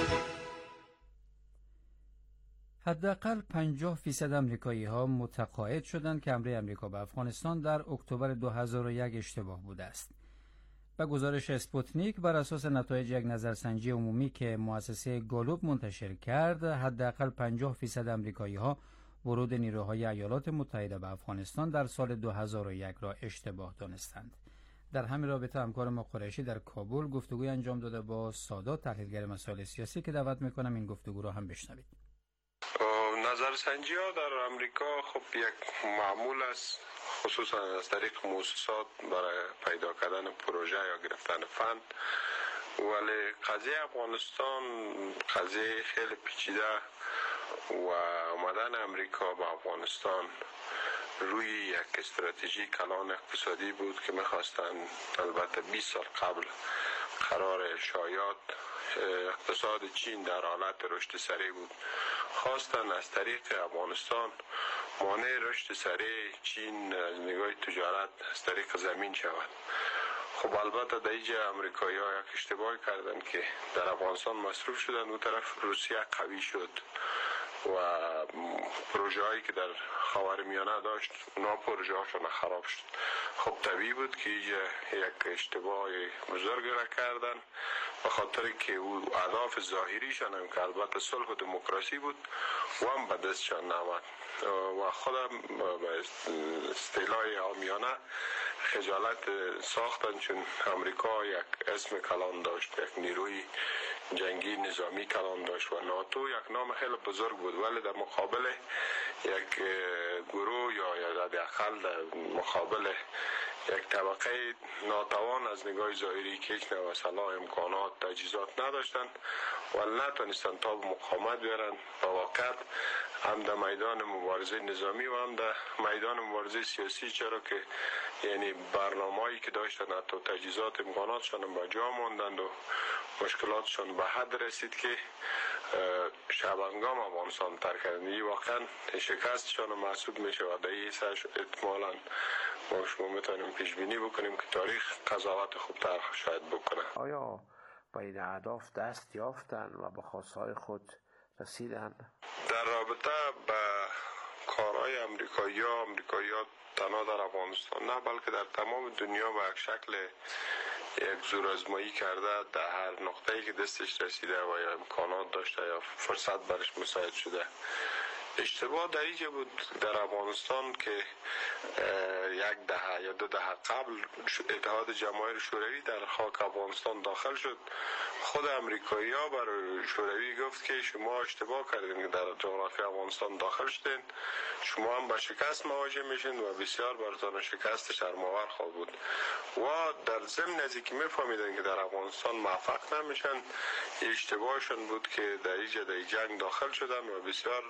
حداقل پنجاه فیصد امریکایی ها متقاعد شدند که حمله امریکا به افغانستان در اکتبر دو هزار و یک اشتباه بوده است. به گزارش اسپوتنیک بر اساس نتایج یک نظرسنجی عمومی که مؤسسه گالوب منتشر کرد، حداقل پنجاه فیصد امریکایی ها ورود نیروهای ایالات متحده به افغانستان در سال دو هزار و یک را اشتباه دانستند. در همین رابطه همکار ما قریشی در کابل گفتگوی انجام داده با سادات، تحلیلگر مسائل سیاسی، که دعوت میکنم این گفتگو را هم بشنوید. نظرسنجی ها در امریکا خب یک معمول است، خصوصا از طریق مؤسسات برای پیدا کردن پروژه یا گرفتن فند، ولی قضیه افغانستان قضیه خیلی پیچیده و آمدن امریکا به افغانستان روی یک استراتژی کلان اقتصادی بود که میخواستن، البته بیست سال قبل قرار شایعات اقتصاد چین در حالت رشد سریع بود، خواستن از طریق افغانستان مانع رشد سریع چین از نگاه تجارت از طریق زمین شود. خب البته در اینجا امریکایی ها یک اشتباه کردن که در افغانستان مصروف شدن، اون طرف روسیه قوی شد و پروژه هایی که در خاورمیانه داشت اونا پروژه هاشون خراب شد. خب طبیعی بود که اینجا یک اشتباه بزرگ را کردن، به خاطر که او اهداف ظاهریشان هم که البته صلح و دموکراسی بود و هم به دستشان نامد و خودم به اصطلاح عامیانه خجالت ساختن، چون امریکا یک اسم کلان داشت، یک نیروی جنگی نظامی کلان داشت و ناتو یک نام خیلی بزرگ بود، ولی در مقابل یک گروه یا حداقل در مقابل یک طبقه ناتوان از نگاه ظاهری که هیچ نوع سلاح، امکانات، تجهیزات نداشتند و نتونستن تا مقاومت بیارن. با واقعیت هم در میدان مبارزه نظامی و هم در میدان مبارزه سیاسی، چرا که یعنی برنامه‌ای که داشتن حتی تجهیزات، امکاناتشان به جا ماندند و مشکلاتشان به حد رسید که شبانگام افغانستان ترک کردن. واقعا شکستشان محسوب میشه و در این سرش احتمالاً ما شما میتونیم پیش بینی بکنیم که تاریخ قضاوت خوبتر شاید بکنه. آیا با این اهداف دست یافتن و به خواستهای خود رسیدن؟ در رابطه به کارهای امریکایی ها امریکایی ها تنها در افغانستان نه، بلکه در تمام دنیا به یک شکل یک زورآزمایی کرده، در هر نقطه‌ای که دستش رسیده و یا امکانات داشته یا فرصت برش مساعد شده. اشتباه در اینجا بود در افغانستان که یک دهه یا دو دهه قبل اتحاد جماهیر شوروی در خاک افغانستان داخل شد. خود امریکایی ها برای شوروی گفت که شما اشتباه کردین که در جغرافی افغانستان داخل شدین، شما هم با شکست مواجه میشین و بسیار براتون شکست شرم‌آور خواهد بود. و در ضمن از اینکه میفهمیدن که در افغانستان موفق نمیشن، اشتباهشون بود که در اینجا در جنگ داخل شدن و بسیار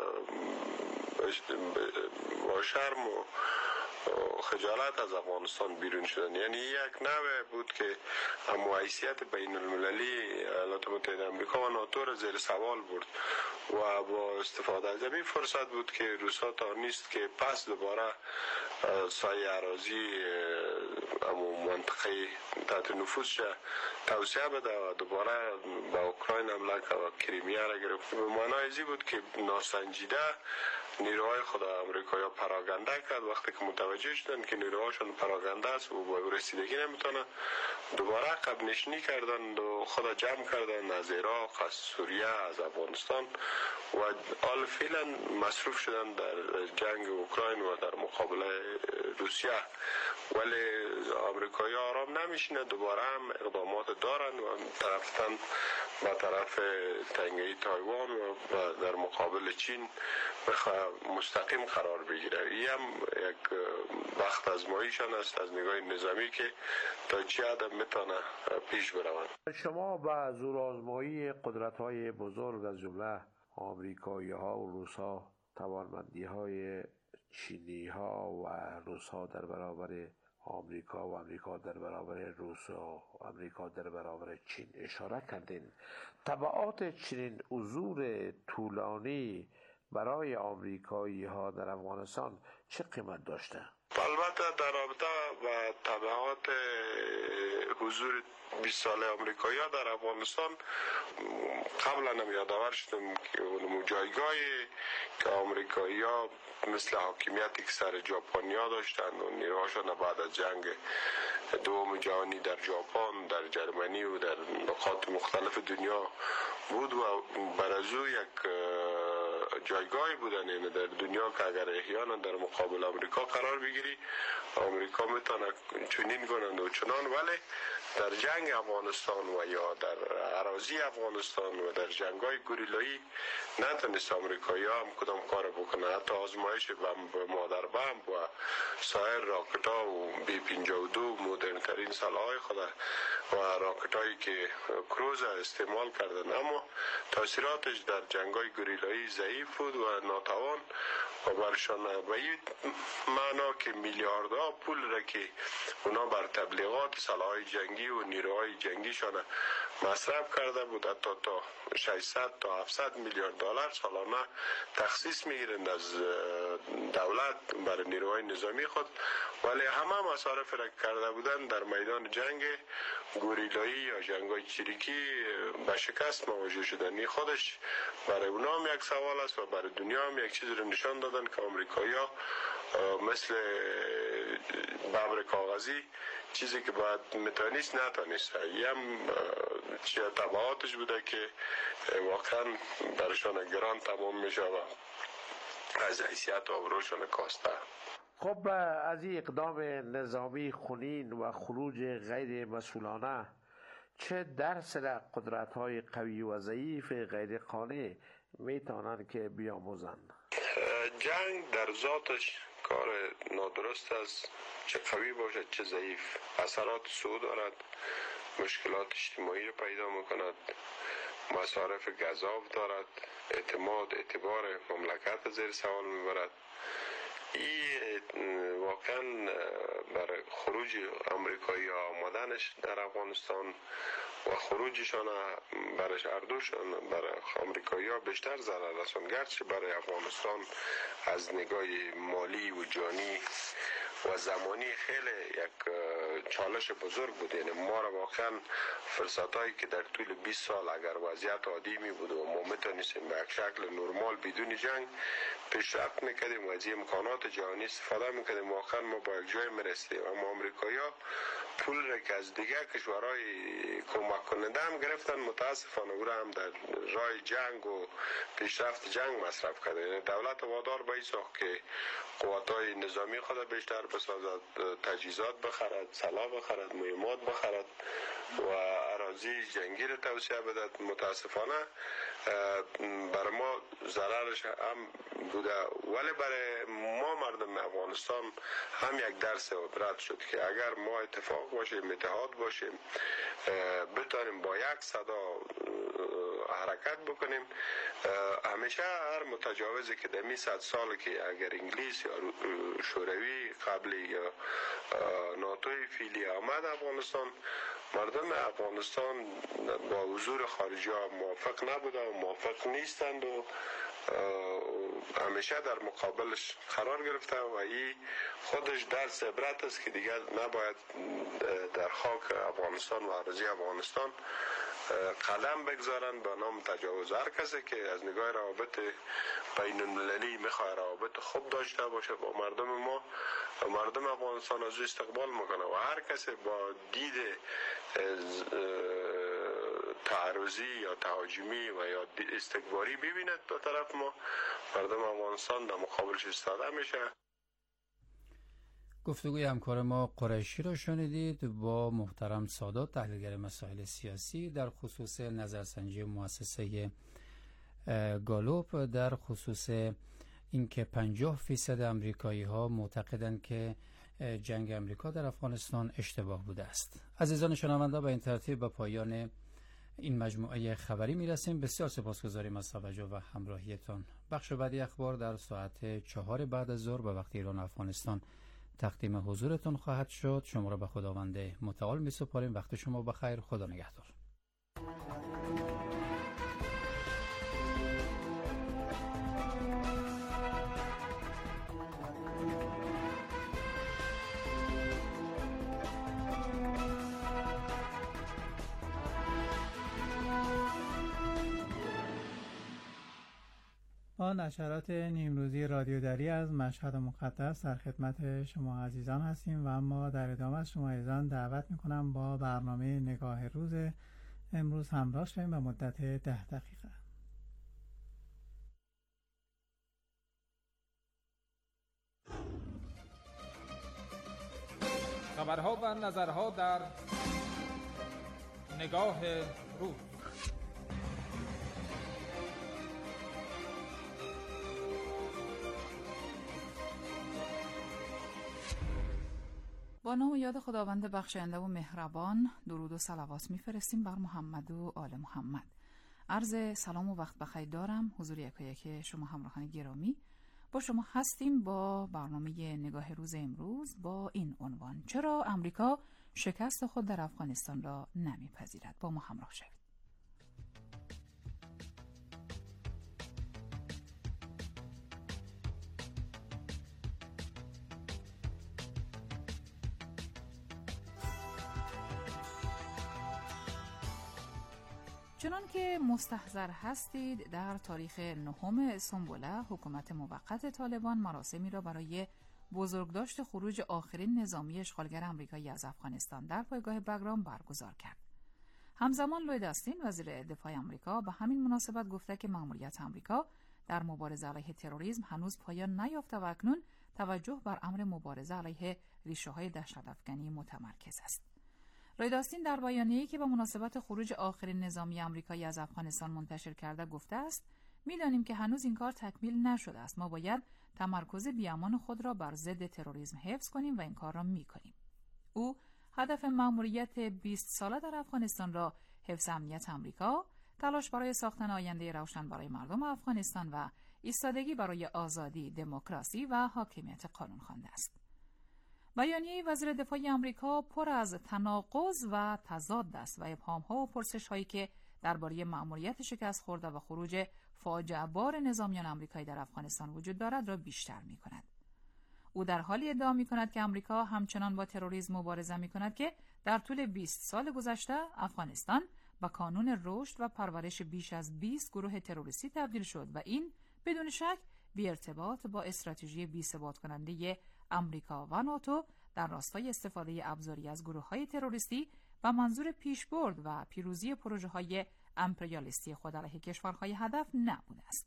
با شرم و خجالت از افغانستان بیرون شدن. یعنی یک نوع بود که هم حیثیت بین المللی ایالات متحده آمریکا و ناتو را زیر سوال برد و با استفاده از این فرصت بود که روسا تا نیست که پس دوباره سایه اراضی منطقه تحت نفوذش توسعه بده و دوباره با اوکراین حمله و کریمیا را گرفت. به معنای ازی بود که ناسنجیده نیروهای خود امریکایی پراگنده کرد. وقتی که متوجه شدن که نیروهاشون پراگنده است و با رسیدگی نمیتونه، دوباره عقب نشینی کردن و خود جمع کردن از عراق، از سوریه، از افغانستان و حال فعلا مصروف شدن در جنگ اوکراین و در مقابله روسیه. ولی امریکایی آرام نمیشینه، دوباره هم اقدامات دارن و طرفتن به طرف تنگه تایوان و در مقابل چین مستقیم قرار بگیره. این هم یک وقت آزماییشان است از نگاه نظامی که تا چه حد میتونه پیش بروند. شما به زورآزمایی قدرت‌های بزرگ از جمله آمریکایی ها و روس ها توانمندی های چینی ها و روس ها در برابر آمریکا و آمریکا در برابر روس و آمریکا در برابر چین اشاره کردین. تبعات چنین حضور طولانی برای آمریکایی ها در افغانستان چه قیمت داشته؟ البته در رابطه و تبعات حضور بیست ساله آمریکایی ها در افغانستان قبلا هم یادآور شدم که اون جایگاهی که آمریکایی ها مثل حاکمیتی که سر ژاپنی ها داشتند و نیروهاشون بعد از جنگ دوم جهانی در ژاپن، در جرمنی و در نقاط مختلف دنیا بود و بر از او یک جایگاهی بودن، یعنی در دنیا که اگر احیانا در مقابل آمریکا قرار بگیری آمریکا میتونه چنین کنند و چنان، ولی در جنگ افغانستان و یا در اراضی افغانستان و در جنگ‌های گوریلایی نتونست آمریکایی ها هم کدام کار بکنه. حتی آزمایش بمب مادر بمب و سایر راکت ها و بی پنجاه و دو مدرن ترین سلاح خود و راکت هایی که کروز استعمال کردن، اما تاثیراتش در جنگ‌های گوریلایی ضعیف بود و ناتوان و برشان به این معنا که میلیاردها پول را که اونا بر تبلیغات سلاح جنگی و نیروهای جنگیشان مصرف کرده بود، حتی تا ششصد تا هفتصد میلیارد دلار سالانه تخصیص میگیرند از دولت برای نیروهای نظامی خود، ولی همه مصارف را کرده بودن در میدان جنگ گوریلایی یا جنگ‌های چریکی به شکست مواجه شدن. این خودش برای اونا هم یک سوال است و برای دنیا هم یک چیز رو نشان دادن که آمریکایی‌ها مثل ببر کاغذی چیزی که باید میتونیست نتونیست. یه هم تبعاتش بوده که واقعا برشان گران تمام میشه و از حیثیت آبروشان کاسته. خب از این اقدام نظامی خونین و خروج غیر مسئولانه چه درس را قدرت‌های قوی و ضعیف غیر قانع میتونن که بیاموزند؟ جنگ در ذاتش کار نادرست است، چه قوی باشد چه ضعیف، اثرات سو دارد، مشکلات اجتماعی رو پیدا میکند، مصارف گزاف دارد، اعتماد اعتبار مملکت زیر سوال میبرد. این واقعا برای خروج امریکایی ها آمدنش در افغانستان و خروجشان برش اردوشان برای امریکایی ها بیشتر ضرر رساند، گرچه برای افغانستان از نگاه مالی و جانی و زمانی خیلی یک چالش بزرگ بود. یعنی ما را واقعا فرصت هایی که در طول بیست سال اگر وضعیت عادی می بود و ما میتونستیم به یک شکل نرمال بدون جنگ پیشرفت میکردیم و از امکانات جهانی استفاده میکردیم، واقعا ما با یک جای میرسیم. اما آمریکایی ها پول را که از دیگه کشورهای کمک کننده هم گرفتن، متاسفانه او را هم در راه جنگ و پیشرفت جنگ مصرف کرده. یعنی دولت وادار به این ساخت که قوت‌های نظامی خود بیشتر بسازد، تجهیزات بخرد، سلاح بخرد، مهمات بخرد و اراضی جنگی را توسعه بدهد. متاسفانه برای ما ضررش هم بوده، ولی برای ما مردم افغانستان هم یک درس عبرت شد که اگر ما اتفاق باشیم، اتحاد باشیم، بتونیم با یک صدا حرکت بکنیم، همیشه هر متجاوزی که در صد سال که اگر انگلیس یا شوروی قبلی یا ناتوی فیلی آمد افغانستان، مردم افغانستان با حضور خارجی ها موافق نبوده و موافق نیستند و همیشه در مقابلش قرار گرفته و این خودش درس عبرت است که دیگر نباید در خاک افغانستان و اراضی افغانستان قدم بگذارن به نام تجاوز. هر کسی که از نگاه روابط بین المللی میخواه روابط خوب داشته باشه با مردم ما، مردم افغانستان از استقبال میکنه و هر کسی با دید تعرضی یا تهاجمی و یا استکباری ببیند به طرف ما، مردم افغانستان در مقابلش ایستاده میشه. گفتگوی همکار ما قریشی را شنیدید با محترم سادات، تحلیلگر مسائل سیاسی، در خصوص نظرسنجی مؤسسه گالوپ در خصوص اینکه پنجاه فیصد امریکایی ها معتقدند که جنگ امریکا در افغانستان اشتباه بوده است. عزیزان شنونده، به این ترتیب به پایان این مجموعه خبری میرسیم. بسیار سپاسگزاریم از توجه و همراهیتان. بخش بعدی اخبار در ساعت چهار بعد از ظهر به وقت ایران و افغانستان تقدیم حضورتون خواهد شد. شما را به خداوند متعال میسپاریم. وقت شما بخیر. خدا نگهدار. با نشرات نیمروزی رادیو دری از مشهد مقدس در خدمت شما عزیزان هستیم و اما در ادامه از شما عزیزان دعوت میکنم با برنامه نگاه روز امروز همراه شویم به مدت ده دقیقه. خبرها و نظرها در نگاه روز. با نام و یاد خداوند بخشاینده و مهربان درود و صلوات میفرستیم بر محمد و آل محمد. عرض سلام و وقت بخیر دارم حضور یکایک شما همراهان گرامی. با شما هستیم با برنامه نگاه روز امروز با این عنوان: چرا امریکا شکست خود در افغانستان را نمیپذیرد؟ با ما همراه شوید. چنان که مستحضر هستید در تاریخ نهم سنبله حکومت موقت طالبان مراسمی را برای بزرگداشت خروج آخرین نظامی اشغالگر آمریکایی از افغانستان در پایگاه بگرام برگزار کرد. همزمان لوید استین وزیر دفاع آمریکا به همین مناسبت گفته که مأموریت آمریکا در مبارزه علیه تروریسم هنوز پایان نیافته و اکنون توجه بر امر مبارزه علیه ریشه‌های دهشت‌افکنی متمرکز است. لوید استین در بیانیه‌ای که به مناسبت خروج آخرین نظامی آمریکایی از افغانستان منتشر کرده گفته است: می‌دانیم که هنوز این کار تکمیل نشده است. ما باید تمرکز بی‌امان خود را بر ضد تروریسم حفظ کنیم و این کار را می‌کنیم. او هدف مأموریت بیست ساله در افغانستان را حفظ امنیت آمریکا، تلاش برای ساختن آینده روشن برای مردم افغانستان و ایستادگی برای آزادی، دموکراسی و حاکمیت قانون خوانده است. بیانیه وزیر دفاع آمریکا پر از تناقض و تضاد است و ابهام‌ها و پرسش‌هایی که درباره مأموریت شکست خورده و خروج فاجعه بار نظامیان آمریکایی در افغانستان وجود دارد را بیشتر می‌کند. او در حالی ادعا می‌کند که آمریکا همچنان با تروریسم مبارزه می‌کند که در طول بیست سال گذشته افغانستان با کانون رشد و پرورش بیش از بیست گروه تروریستی تبدیل شد و این بدون شک بی ارتباط با استراتژی بی‌ثبات کننده آمریکا و ناتو در راستای استفاده ابزاری از گروه‌های تروریستی و منظور پیشبرد و پیروزی پروژه‌های امپریالیستی خود علیه کشورهای هدف نبوده است.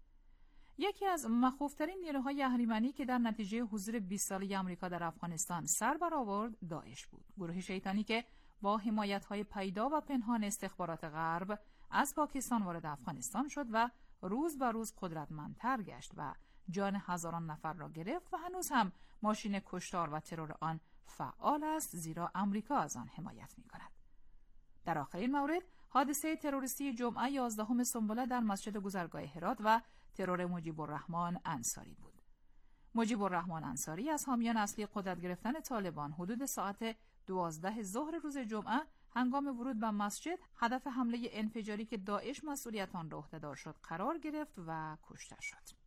یکی از مخوفترین نیروهای اهریمنی که در نتیجه حضور بیست ساله آمریکا در افغانستان سر برآورد داعش بود. گروه شیطانی که با حمایت‌های پیدا و پنهان استخبارات غرب از پاکستان وارد افغانستان شد و روز به روز قدرتمندتر گشت و جان هزاران نفر را گرفت و هنوز هم ماشین کشتار و ترور آن فعال است، زیرا آمریکا از آن حمایت می‌کند. در آخرین مورد حادثه تروریستی جمعه یازدهم سنبله در مسجد گذرگاه هرات و ترور مجیب الرحمن انصاری بود. مجیب الرحمن انصاری از حامیان اصلی قدرت گرفتن طالبان حدود ساعت دوازده ظهر روز جمعه هنگام ورود به مسجد هدف حمله انفجاری که داعش مسئولیت آن را عهده‌دار شد قرار گرفت و کشته شد.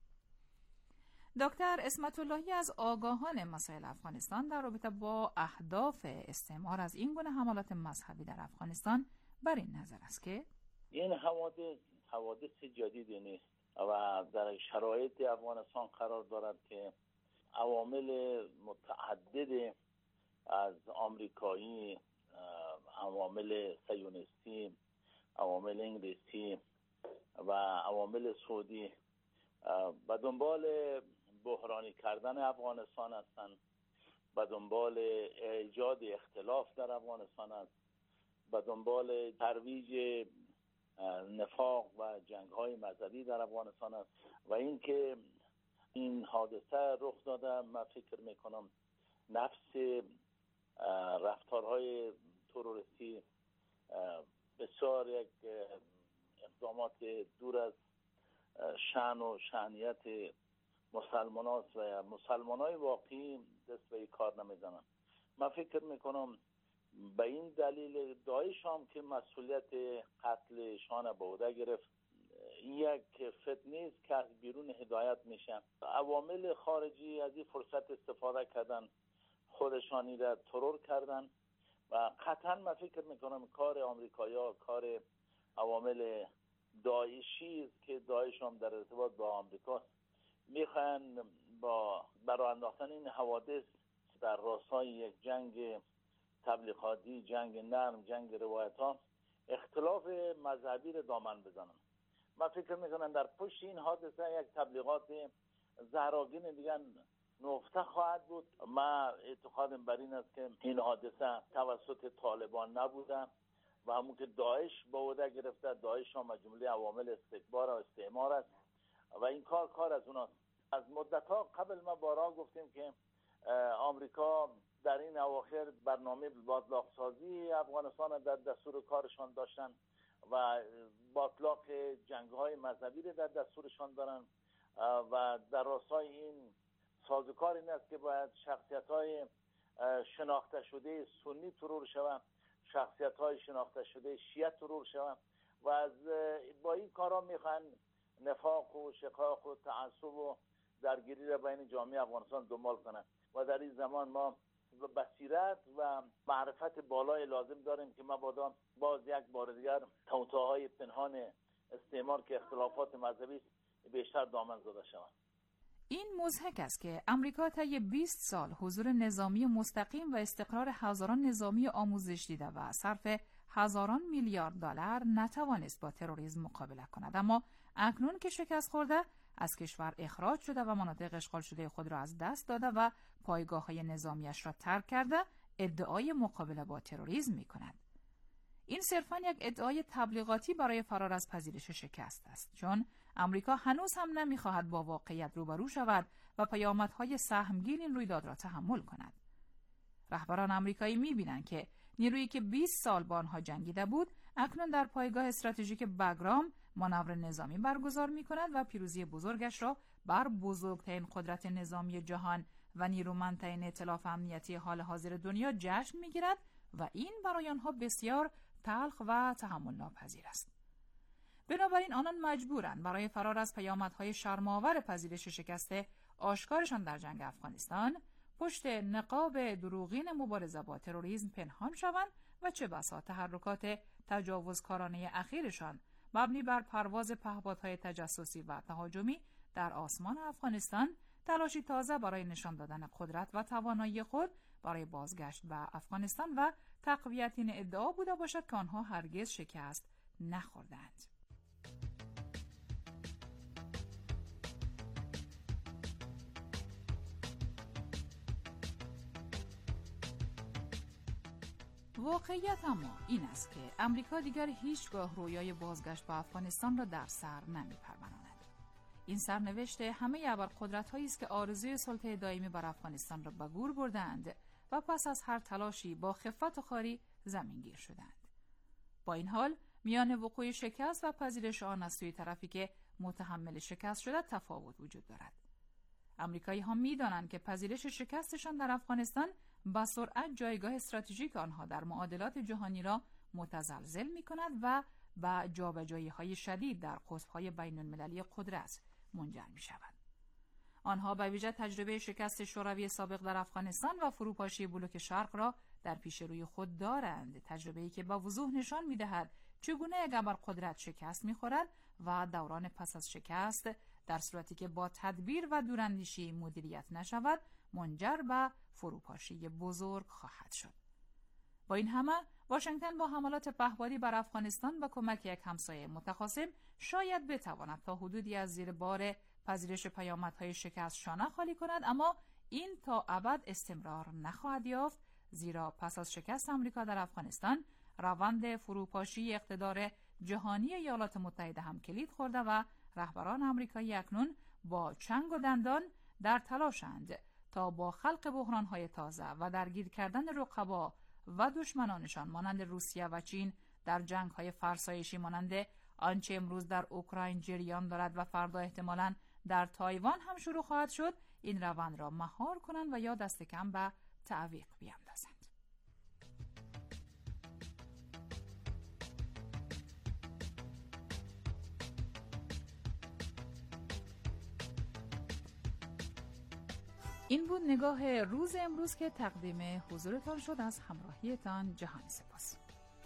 دکتر اسمت اللهی از آگاهان مسائل افغانستان در رابطه با اهداف استعمار از این گونه حملات مذهبی در افغانستان بر این نظر است که این حوادث حوادث جدیدی نیست و در شرایط افغانستان قرار دارد که عوامل متعدد از آمریکایی، عوامل صهیونیستی، عوامل انگلیسی و عوامل سعودی به دنبال بحرانی کردن افغانستان هستند، به دنبال ایجاد اختلاف در افغانستان است، به دنبال ترویج نفاق و جنگ‌های مذهبی در افغانستان است و اینکه این حادثه رخ داده، من فکر میکنم نفس رفتارهای تروریستی بسیار یک اقدامات دور از شأن و شأنیت مسلمان هاست و مسلمان های واقعی دست به این کار نمیزنن. من فکر میکنم به این دلیل داعش هم که مسئولیت قتل شان به عهده گرفت، یک فتنه است که از بیرون هدایت میشه. عوامل خارجی از این فرصت استفاده کردن، خودشانی را ترور کردن و قطعا من فکر میکنم کار آمریکایی‌ها کار عوامل داعشی است که داعش هم در ارتباط با آمریکا میخوان با برای انداختن این حوادث در راستای یک جنگ تبلیغاتی، جنگ نرم، جنگ روایت ها اختلاف مذهبی را دامن بزنن. من فکر میکنم در پشت این حادثه یک تبلیغات زهراگین دیگر نفته خواهد بود. من اعتقادم بر این است که این حادثه توسط طالبان نبوده و همون که داعش با عهده گرفته. داعش هم از جمله عوامل استکبار و استعمار است و این کار کار از اوناست. از مدت‌ها قبل ما بارها گفتیم که آمریکا در این اواخر برنامه باطلاق سازی افغانستان در دستور کارشان داشتن و باطلاق جنگ‌های مذهبی را در دستورشان دارن و در راستای این سازوکار این است که باید شخصیت‌های شناخته شده سنی ترور شوند، شخصیت‌های شناخته شده شیعه ترور شوند و از با این کارا میخوان نفاق و شقاق و تعصب و درگیری را بین جامعه افغانستان دنبال کنند و در این زمان ما بصیرت و معرفت بالای لازم داریم که مبادا باز یک بار دیگر توطئه‌های پنهان استعمار که اختلافات مذهبی بیشتر دامن زده شوند. این مضحک است که امریکا طی بیست سال حضور نظامی مستقیم و استقرار هزاران نظامی آموزش دیده و صرف هزاران میلیارد دلار نتوانست با تروریسم مقابله کند، اما اکنون که شکست خورده از کشور اخراج شده و مناطق اشغال شده خود را از دست داده و پایگاه‌های نظامیش را ترک کرده، ادعای مقابله با تروریسم می‌کند. این صرفاً یک ادعای تبلیغاتی برای فرار از پذیرش شکست است، چون امریکا هنوز هم نمی‌خواهد با واقعیت روبرو شود و پیامدهای سهمگین این رویداد را تحمل کند. رهبران آمریکایی می‌بینند که نیرویی که بیست سال با آنها جنگیده بود، اکنون در پایگاه استراتژیک بگرام مانور نظامی برگزار می‌کند و پیروزی بزرگش را بر بزرگترین قدرت نظامی جهان و نیرومندترین ائتلاف امنیتی حال حاضر دنیا جشن می‌گیرد و این برای آنها بسیار تلخ و تحمل ناپذیر است. بنابراین آنان مجبورند برای فرار از پیامدهای شرم‌آور پذیرش شکست آشکارشان در جنگ افغانستان پشت نقاب دروغین مبارزه با تروریسم پنهان شوند و چه بسا تحرکات تجاوزکارانه اخیرشان مبنی بر پرواز پهپادهای تجسسی و تهاجمی در آسمان افغانستان تلاشی تازه برای نشان دادن قدرت و توانایی خود برای بازگشت به افغانستان و تقویت این ادعا بوده باشد که آنها هرگز شکست نخوردند. واقعیت اما این است که امریکا دیگر هیچگاه رویای بازگشت به افغانستان را در سر نمی‌پروراند. این سرنوشت همه ابرقدرت‌هایی است که آرزوی سلطه دائمی بر افغانستان را به گور بردند و پس از هر تلاشی با خفت و خواری زمینگیر شدند. با این حال میان وقوع شکست و پذیرش آن از سوی طرفی که متحمل شکست شده تفاوت وجود دارد. آمریکایی ها می‌دانند که پذیرش شکستشان در افغانستان با سرعت جایگاه استراتژیک آنها در معادلات جهانی را متزلزل می‌کند و به جابجایی‌های شدید در قطب‌های بین‌المللی قدرت منجر می‌شود. آنها به ویژه تجربه شکست شوروی سابق در افغانستان و فروپاشی بلوک شرق را در پیش روی خود دارند، تجربه‌ای که با وضوح نشان می‌دهد چگونه یک ابرقدرت شکست می‌خورد و دوران پس از شکست در صورتی که با تدبیر و دوراندیشی مدیریت نشود منجر به فروپاشی بزرگ خواهد شد. با این همه واشنگتن با حملات پهپادی بر افغانستان با کمک یک همسایه متخاصم شاید بتواند تا حدودی از زیر بار پذیرش پیامدهای شکست شانه خالی کند، اما این تا ابد استمرار نخواهد یافت، زیرا پس از شکست آمریکا در افغانستان روند فروپاشی اقتدار جهانی ایالات متحده هم کلید خورده و رهبران آمریکایی اکنون با چنگ و دندان در تلاشند تا با خلق بحران‌های تازه و درگیر کردن رقبا و دشمنانشان مانند روسیه و چین در جنگ‌های فرسایشی مانند آنچه امروز در اوکراین جریان دارد و فردا احتمالاً در تایوان هم شروع خواهد شد، این روند را مهار کنند و یا دست کم به تعویق بیاندازند. این بود نگاه روز امروز که تقدیم حضورتان شد. از همراهیتان جهان سپاس.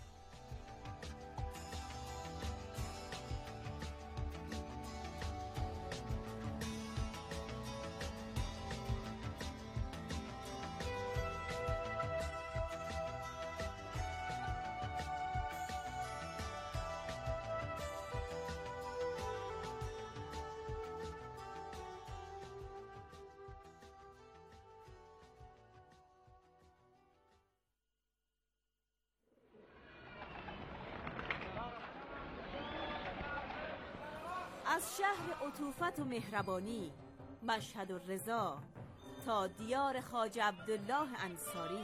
از شهر عطوفت و مهربانی مشهد و رضا تا دیار خواجه عبدالله انصاری،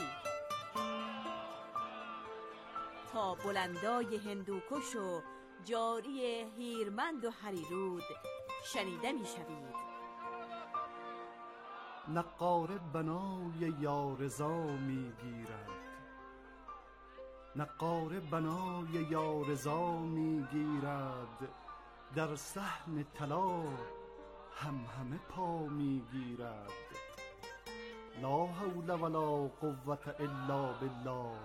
تا بلندای هندوکش و جاری هیرمند و هریرود شنیده می شوید. نقاره بنای یارضا می گیرد، نقاره بنای یارضا می گیرد، در صحن طلا هم همه پا می گیرد. لا حول ولا قوة الا بالله،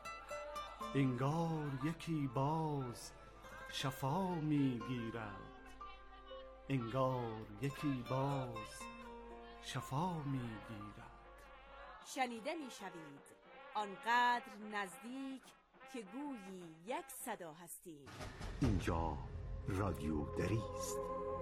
انگار یکی باز شفا می گیرد، انگار یکی باز شفا می گیرد. شنیده می شوید آنقدر نزدیک که گویی یک صدا هستید. اینجا رادیو دری است.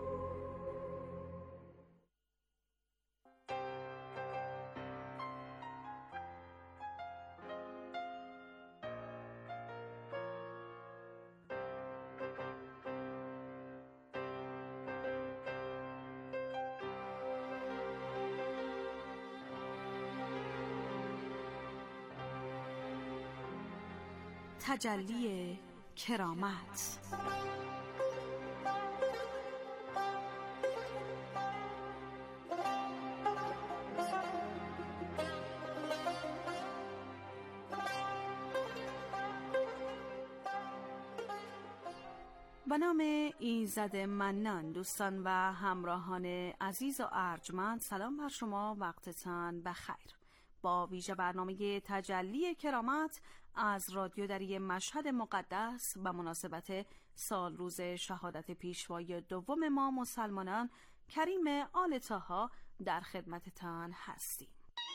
تجلی کرامت. به نام ایزد منان. دوستان و همراهان عزیز و ارجمند، سلام بر شما، وقتتان بخیر. با ویژه برنامه تجلی کرامت از رادیو دری مشهد مقدس به مناسبت سال روز شهادت پیشوای دوم ما مسلمانان کریم آل طاها در خدمتتان هستیم.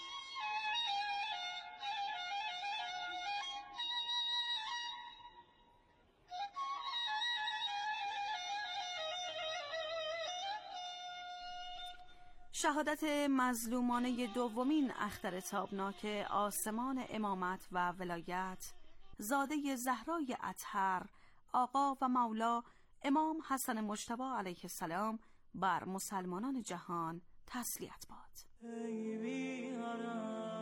شهادت مظلومانه دومین اختر تابناک آسمان امامت و ولایت، زاده زهرای اطهر، آقا و مولا امام حسن مجتبی علیه السلام، بر مسلمانان جهان تسلیت باد. ای بی‌قرار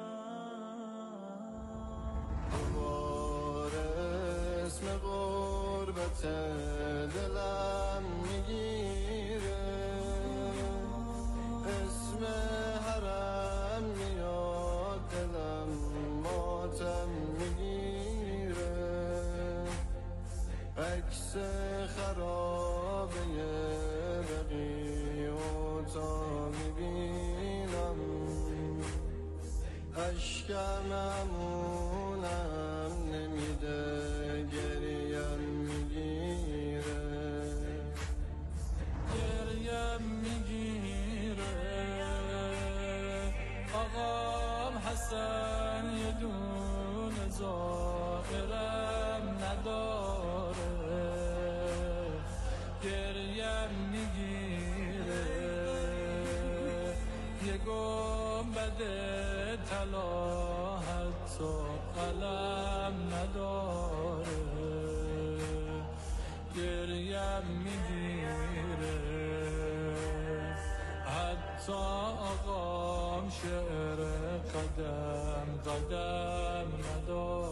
دوباره اسم غربت دلم میگیره، اسم حرم میاد دلم ماتم میگیره، عکس خرابه بقیع تا میبینم، اشکم امونم نمیده گریم میگیره، گریم میگیره. آقام حسن یه دون ظاهرم نداره، گریم میگیره. یه گنبد طلا حتی قلم نداره، گریم میگیره. حتی آقام شعر قدم قدم نداره.